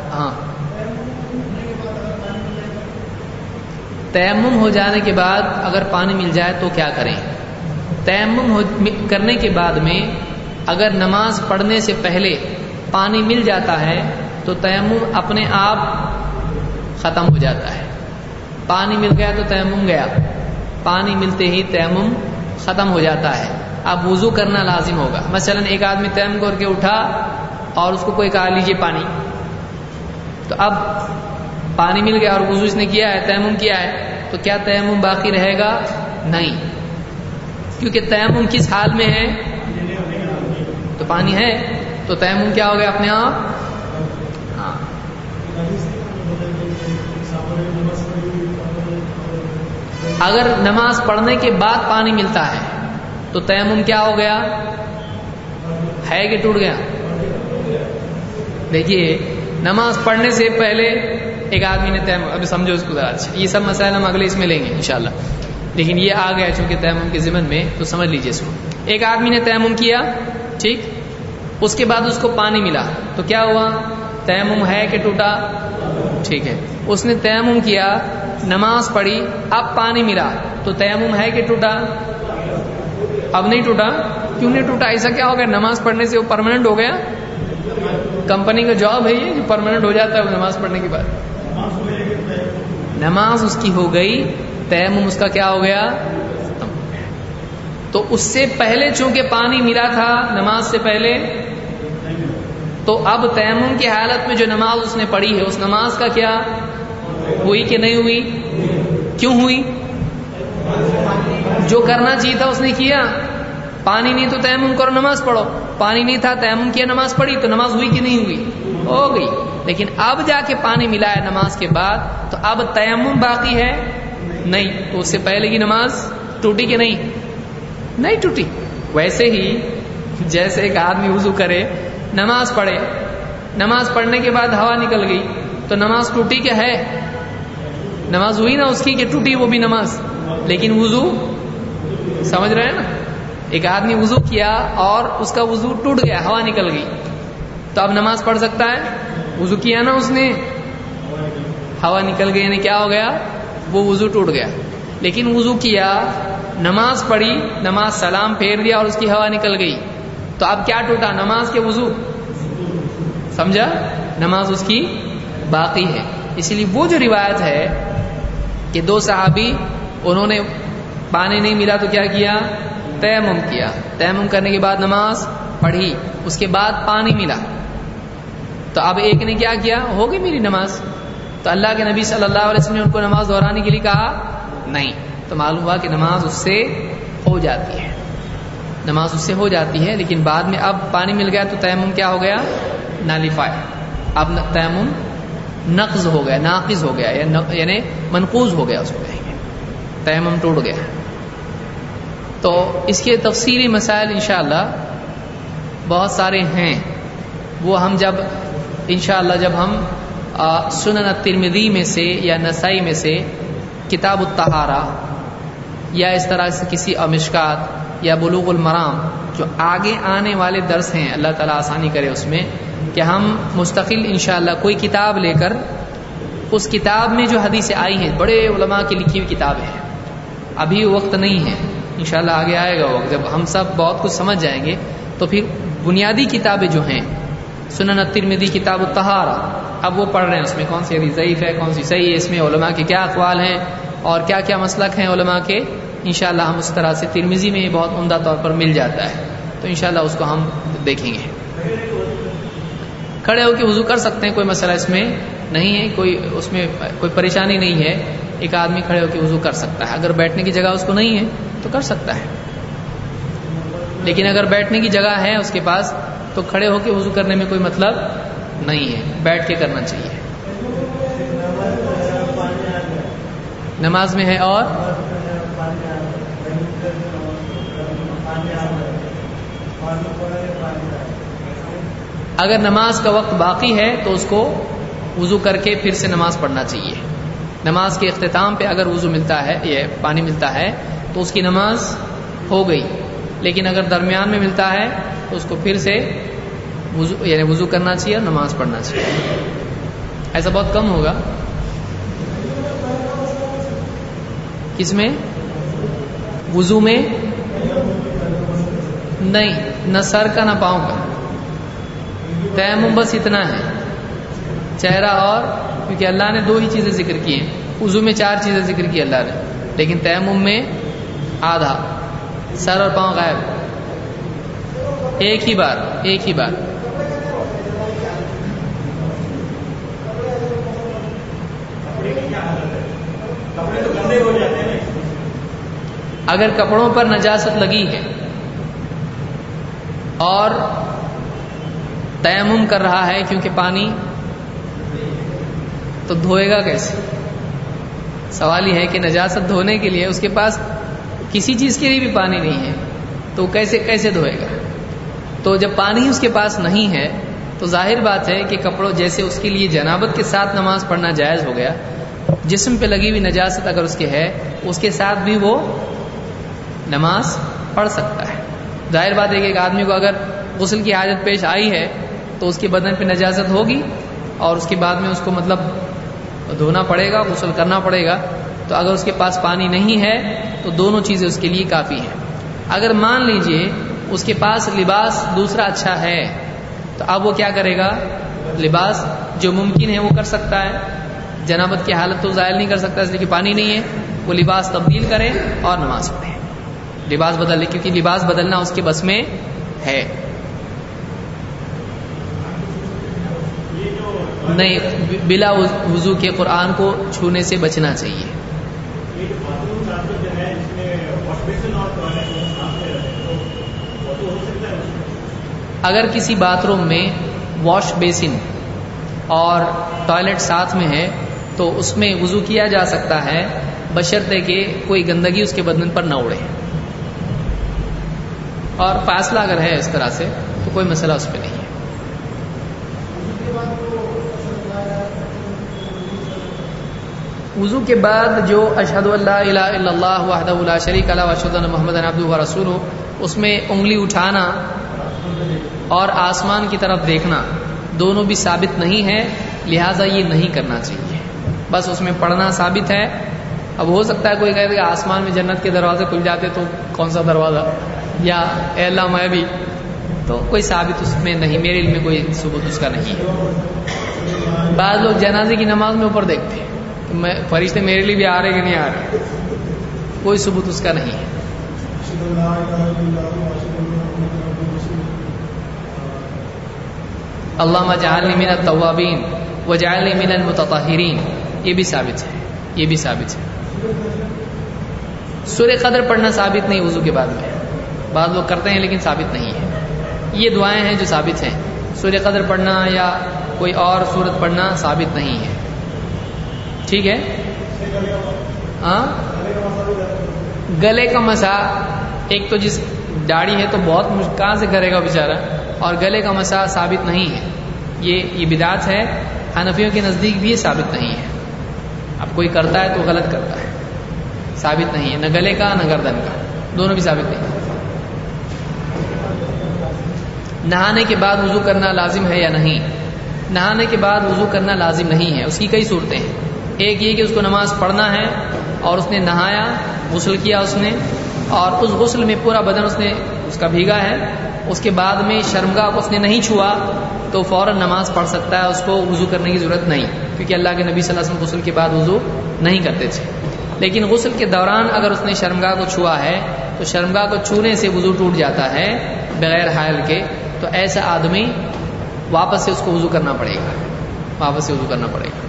تیمم ہو جانے کے بعد اگر پانی مل جائے تو کیا کریں؟ تیمم کرنے کے بعد میں اگر نماز پڑھنے سے پہلے پانی مل جاتا ہے تو تیمم اپنے آپ ختم ہو جاتا ہے۔ پانی مل گیا تو تیمم گیا، پانی ملتے ہی تیمم ختم ہو جاتا ہے۔ اب وضو کرنا لازم ہوگا۔ مثلا ایک آدمی تیمم کر کے اٹھا اور اس کو کوئی کہا لیجیے پانی، تو اب پانی مل گیا اور وضو اس نے کیا ہے، تیمم کیا ہے، تو کیا تیمم باقی رہے گا؟ نہیں، کیونکہ تیمم کس حال میں ہے؟ تو پانی ہے تو تیمم کیا ہو گیا اپنے آپ؟ ہاں، اگر نماز پڑھنے کے بعد پانی ملتا ہے تو تیمم کیا ہو گیا؟ ہے کہ ٹوٹ گیا؟ دیکھیے، نماز پڑھنے سے پہلے ایک آدمی نے تیمم، ابھی سمجھو اس کو ذرا، یہ سب مسائل ہم اگلے اس میں لیں گے انشاءاللہ، لیکن یہ آ گیا چونکہ تیمم کے ضمن میں، تو سمجھ لیجیے اس کو۔ ایک آدمی نے تیمم کیا، ٹھیک، اس کے بعد اس کو پانی ملا تو کیا ہوا؟ تیمم ہے کہ ٹوٹا؟ ٹھیک ہے، اس نے تیمم کیا، نماز پڑھی، اب پانی ملا تو تیمم ہے کہ ٹوٹا؟ اب نہیں ٹوٹا۔ کیوں نہیں ٹوٹا؟ ایسا کیا ہو گیا؟ نماز پڑھنے سے وہ پرماننٹ ہو گیا؟ کمپنی کا جاب ہے یہ جو پرماننٹ ہو جاتا ہے نماز پڑھنے کے بعد؟ نماز اس کی ہو گئی، تیمم اس کا کیا ہو گیا؟ تو اس سے پہلے چونکہ پانی ملا تھا نماز سے پہلے، تو اب تیمم کی حالت میں جو نماز اس نے پڑھی ہے اس نماز کا کیا ہوئی کہ نہیں ہوئی؟ کیوں ہوئی؟ جو کرنا چاہیے تھا اس نے کیا، پانی نہیں تو تیمم کرو نماز پڑھو۔ پانی نہیں تھا، تیمم کیا، نماز پڑھی، تو نماز ہوئی کہ نہیں ہوئی؟ ہو گئی. لیکن اب جا کے پانی ملا ہے نماز کے بعد، تو اب تیمم باقی ہے نہیں، تو اس سے پہلے کی نماز ٹوٹی کہ نہیں ٹوٹی. ویسے ہی جیسے ایک آدمی وضو کرے، نماز پڑھے، نماز پڑھنے کے بعد ہوا نکل گئی، تو نماز ٹوٹی کیا ہے؟ نماز ہوئی نا اس کی کہ ٹوٹی وہ بھی نماز. لیکن وضو سمجھ رہے ہیں نا، ایک آدمی وضو کیا اور اس کا وضو ٹوٹ گیا، ہوا نکل گئی، تو اب نماز پڑھ سکتا ہے؟ وضو کیا نا اس نے، ہوا نکل گئی یعنی کیا ہو گیا؟ وہ وضو ٹوٹ گیا. لیکن وضو کیا، نماز پڑھی، نماز سلام پھیر دیا اور اس کی ہوا نکل گئی، تو اب کیا ٹوٹا؟ نماز کے وضو. سمجھا؟ نماز اس کی باقی ہے. اسی لیے وہ جو روایت ہے کہ دو صحابی انہوں نے پانی نہیں ملا تو کیا کیا؟ تیمم کیا، تیمم کرنے کے بعد نماز پڑھی، اس کے بعد پانی ملا، تو اب ایک نے کیا کیا؟ ہو گئی میری نماز. تو اللہ کے نبی صلی اللہ علیہ وسلم نے ان کو نماز دہرانے کے لیے کہا نہیں. تو معلوم ہوا کہ نماز اس سے ہو جاتی ہے، نماز اس سے ہو جاتی ہے. لیکن بعد میں اب پانی مل گیا تو تیمم کیا ہو گیا؟ نالیفائی. اب تیمم نقض ہو گیا، ناقض ہو گیا، یعنی منقوض ہو گیا، اس کو کہیں گے تیمم ٹوٹ گیا. تو اس کے تفصیلی مسائل انشاءاللہ بہت سارے ہیں، وہ ہم جب انشاءاللہ جب ہم سنن الترمذی میں سے یا نسائی میں سے کتاب الطہارہ یا اس طرح سے کسی مشکات یا بلوغ المرام جو آگے آنے والے درس ہیں، اللہ تعالیٰ آسانی کرے اس میں، کہ ہم مستقل انشاءاللہ کوئی کتاب لے کر اس کتاب میں جو حدیثیں آئی ہیں، بڑے علماء کی لکھی ہوئی کتابیں ہیں، ابھی وقت نہیں ہے، انشاءاللہ آگے آئے گا وقت، جب ہم سب بہت کچھ سمجھ جائیں گے تو پھر بنیادی کتابیں جو ہیں، سنن الترمذی کتاب الطہارہ، اب وہ پڑھ رہے ہیں، اس میں کون سی حدیث ضعیف ہے، کون سی صحیح ہے، اس میں علماء کے کیا اقوال ہیں اور کیا کیا مسلک ہیں علماء کے، انشاءاللہ ہم اس طرح سے ترمذی میں بہت عمدہ طور پر مل جاتا ہے، تو انشاءاللہ اس کو ہم دیکھیں گے. کھڑے ہو کے وضو کر سکتے ہیں، کوئی مسئلہ اس میں نہیں ہے، کوئی اس میں کوئی پریشانی نہیں ہے، ایک آدمی کھڑے ہو کے وضو کر سکتا ہے. اگر بیٹھنے کی جگہ اس کو نہیں ہے تو کر سکتا ہے، لیکن اگر بیٹھنے کی جگہ ہے اس کے پاس تو کھڑے ہو کے وضو کرنے میں کوئی مطلب نہیں ہے، بیٹھ کے کرنا چاہیے. نماز میں ہے اور اگر نماز کا وقت باقی ہے تو اس کو وضو کر کے پھر سے نماز پڑھنا چاہیے. نماز کے اختتام پہ اگر وضو ملتا ہے، یہ پانی ملتا ہے تو اس کی نماز ہو گئی، لیکن اگر درمیان میں ملتا ہے تو اس کو پھر سے وضو کرنا چاہیے اور نماز پڑھنا چاہیے. ایسا بہت کم ہوگا. کس میں؟ وضو میں نہیں، نہ سر کا نہ پاؤں کا. تیمم بس اتنا ہے، چہرہ اور، کیونکہ اللہ نے دو ہی چیزیں ذکر کی ہیں، وضو میں 4 چیزیں ذکر کی اللہ نے، لیکن تیمم میں آدھا، سر اور پاؤں غائب، ایک ہی بار. اگر کپڑوں پر نجاست لگی ہے اور تیمم کر رہا ہے کیونکہ پانی، تو دھوئے گا کیسے؟ سوال یہ ہے کہ نجاست دھونے کے لیے اس کے پاس کسی چیز کے لیے بھی پانی نہیں ہے تو کیسے دھوئے گا؟ تو جب پانی اس کے پاس نہیں ہے تو ظاہر بات ہے کہ کپڑوں جیسے اس کے لیے جنابت کے ساتھ نماز پڑھنا جائز ہو گیا، جسم پہ لگی ہوئی نجاست اگر اس کے ہے اس کے ساتھ بھی وہ نماز پڑھ سکتا ہے. ظاہر بات ہے کہ ایک آدمی کو اگر غسل کی حاجت پیش آئی ہے تو اس کے بدن پہ نجاست ہوگی اور اس کے بعد میں اس کو مطلب دھونا پڑے گا، غسل کرنا پڑے گا. تو اگر اس کے پاس پانی نہیں ہے تو دونوں چیزیں اس کے لیے کافی ہیں. اگر مان لیجئے اس کے پاس لباس دوسرا اچھا ہے تو اب وہ کیا کرے گا؟ لباس جو ممکن ہے وہ کر سکتا ہے، جنابت کی حالت تو ظاہر نہیں کر سکتا اس لیے کہ پانی نہیں ہے، وہ لباس تبدیل کرے اور نماز پڑھے، لباس بدل لے، کیونکہ لباس بدلنا اس کے بس میں ہے. نہیں، بلا وضو کے قرآن کو چھونے سے بچنا چاہیے. اگر کسی باتھ روم میں واش بیسن اور ٹوائلٹ ساتھ میں ہے تو اس میں وضو کیا جا سکتا ہے بشرطے کہ کوئی گندگی اس کے بدن پر نہ اڑے، اور فاصلہ اگر ہے اس طرح سے تو کوئی مسئلہ اس پہ نہیں ہے۔ وضو کے بعد جو اشہد ان لا الہ الا اللہ وحدہ لا شریک لہ واشہد ان محمدا عبدہ ورسولہ، اس میں انگلی اٹھانا اور آسمان کی طرف دیکھنا دونوں بھی ثابت نہیں ہے، لہٰذا یہ نہیں کرنا چاہیے، بس اس میں پڑھنا ثابت ہے۔ اب ہو سکتا ہے کوئی کہے کہ آسمان میں جنت کے دروازے کھل جاتے تو کون سا دروازہ، یا اے اللہ میں بھی، تو کوئی ثابت اس میں نہیں، میرے علم میں کوئی ثبوت اس کا نہیں ہے۔ بعض لوگ جنازے کی نماز میں اوپر دیکھتے ہیں کہ فرشتے میرے لیے بھی آ رہے کہ نہیں آ رہے، کوئی ثبوت اس کا نہیں ہے۔ اللہم اجعلنی من التوابین واجعلنی من المتطہرین، یہ بھی ثابت ہے، یہ بھی ثابت ہے۔ سورہ قدر پڑھنا ثابت نہیں وضو کے بعد میں، بعض لوگ کرتے ہیں لیکن ثابت نہیں ہے۔ یہ دعائیں ہیں جو ثابت ہیں، سورہ قدر پڑھنا یا کوئی اور سورت پڑھنا ثابت نہیں ہے، ٹھیک ہے۔ ہاں، گلے کا مسح، ایک تو جس داڑھی ہے تو بہت کہاں سے کرے گا بیچارہ، اور گلے کا مسح ثابت نہیں ہے، یہ بدعت ہے، حنفیوں کے نزدیک بھی یہ ثابت نہیں ہے۔ اب کوئی کرتا ہے تو غلط کرتا ہے، ثابت نہیں ہے، نہ گلے کا نہ گردن کا، دونوں بھی ثابت نہیں ہے۔ نہانے کے بعد وضو کرنا لازم ہے یا نہیں؟ نہانے کے بعد وضو کرنا لازم نہیں ہے، اس کی کئی صورتیں ہیں۔ ایک یہ کہ اس کو نماز پڑھنا ہے اور اس نے نہایا، غسل کیا اس نے، اور اس غسل میں پورا بدن اس کا بھیگا ہے، اس کے بعد میں شرمگاہ کو اس نے نہیں چھوا تو فوراً نماز پڑھ سکتا ہے، اس کو وضو کرنے کی ضرورت نہیں، کیونکہ اللہ کے نبی صلی اللہ علیہ وسلم غسل کے بعد وضو نہیں کرتے تھے۔ لیکن غسل کے دوران اگر اس نے شرمگاہ کو چھوا ہے تو شرمگاہ کو چھونے سے وضو ٹوٹ جاتا ہے بغیر حائل کے، تو ایسا آدمی واپس سے اس کو وضو کرنا پڑے گا، واپس سے وضو کرنا پڑے گا۔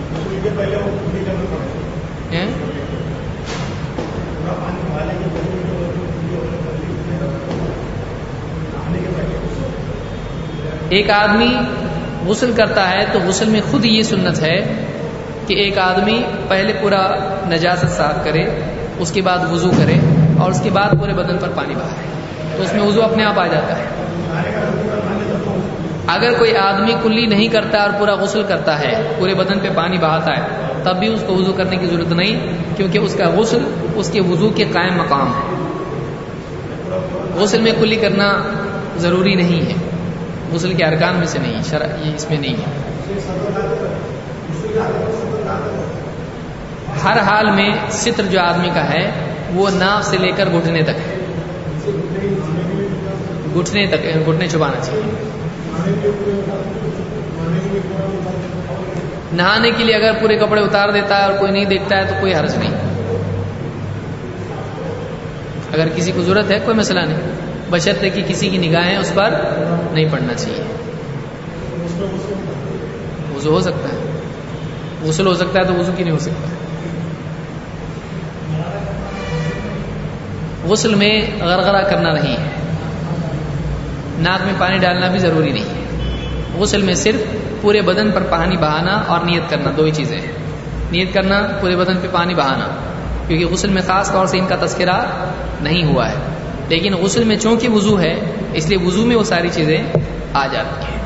ایک آدمی غسل کرتا ہے تو غسل میں خود یہ سنت ہے کہ ایک آدمی پہلے پورا نجاست صاف کرے، اس کے بعد وضو کرے، اور اس کے بعد پورے بدن پر پانی بہائے، تو اس میں وضو اپنے آپ آ جاتا ہے۔ اگر کوئی آدمی کلی نہیں کرتا اور پورا غسل کرتا ہے، پورے بدن پہ پانی بہاتا ہے، تب بھی اس کو وضو کرنے کی ضرورت نہیں، کیونکہ اس کا غسل اس کے وضو کے قائم مقام ہے۔ غسل میں کلی کرنا ضروری نہیں ہے، غسل کے ارکان میں سے نہیں، شرع یہ اس میں نہیں ہے۔ ہر حال میں ستر جو آدمی کا ہے وہ ناف سے لے کر گھٹنے تک ہے، گھٹنے تک، گھٹنے چھپانا چاہیے۔ نہانے کے لیے اگر پورے کپڑے اتار دیتا ہے اور کوئی نہیں دیکھتا ہے تو کوئی حرج نہیں، اگر کسی کو ضرورت ہے کوئی مسئلہ نہیں، بشرطے کہ کسی کی نگاہیں اس پر نہیں پڑنا چاہیے۔ وضو ہو سکتا ہے، غسل ہو سکتا ہے تو وضو کی نہیں ہو سکتا۔ غسل میں غرغرہ کرنا نہیں ہے، ناک میں پانی ڈالنا بھی ضروری نہیں ہے۔ غسل میں صرف پورے بدن پر پانی بہانا اور نیت کرنا، دو ہی چیزیں ہیں، نیت کرنا، پورے بدن پہ پانی بہانا، کیونکہ غسل میں خاص طور سے ان کا تذکرہ نہیں ہوا ہے، لیکن غسل میں چونکہ وضو ہے اس لیے وضو میں وہ ساری چیزیں آ جاتی ہیں۔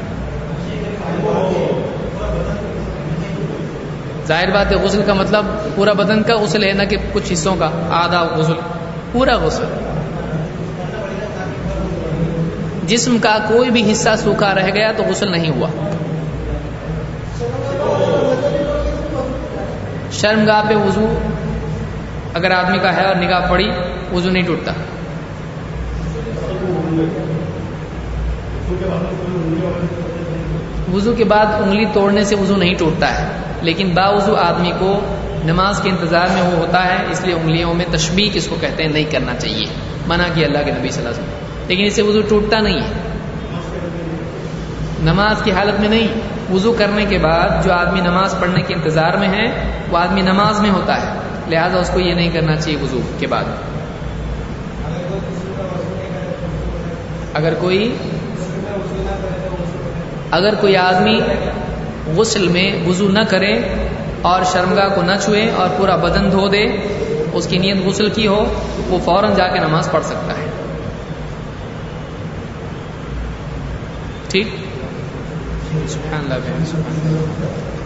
ظاہر بات ہے غسل کا مطلب پورا بدن کا غسل ہے، نہ کہ کچھ حصوں کا، آدھا غسل، پورا غسل۔ جسم کا کوئی بھی حصہ سوکھا رہ گیا تو غسل نہیں ہوا۔ شرمگاہ پہ وضو اگر آدمی کا ہے اور نگاہ پڑی، وضو نہیں ٹوٹتا۔ وضو کے بعد انگلی توڑنے سے وضو نہیں ٹوٹتا ہے، لیکن باوضو آدمی کو نماز کے انتظار میں وہ ہوتا ہے، اس لیے انگلیوں میں تشبیک اس کو کہتے ہیں، نہیں کرنا چاہیے، منع کیا اللہ کے نبی صلی اللہ علیہ وسلم، لیکن اس سے وضو ٹوٹتا نہیں ہے، نماز کی حالت میں نہیں۔ وضو کرنے کے بعد جو آدمی نماز پڑھنے کے انتظار میں ہے وہ آدمی نماز میں ہوتا ہے، لہذا اس کو یہ نہیں کرنا چاہیے وضو کے بعد۔ اگر کوئی اگر کوئی آدمی غسل میں وضو نہ کرے اور شرمگاہ کو نہ چھوئے اور پورا بدن دھو دے، اس کی نیت غسل کی ہو، وہ فوراً جا کے نماز پڑھ سکتا ہے. ٹھیک. سبحان اللہ.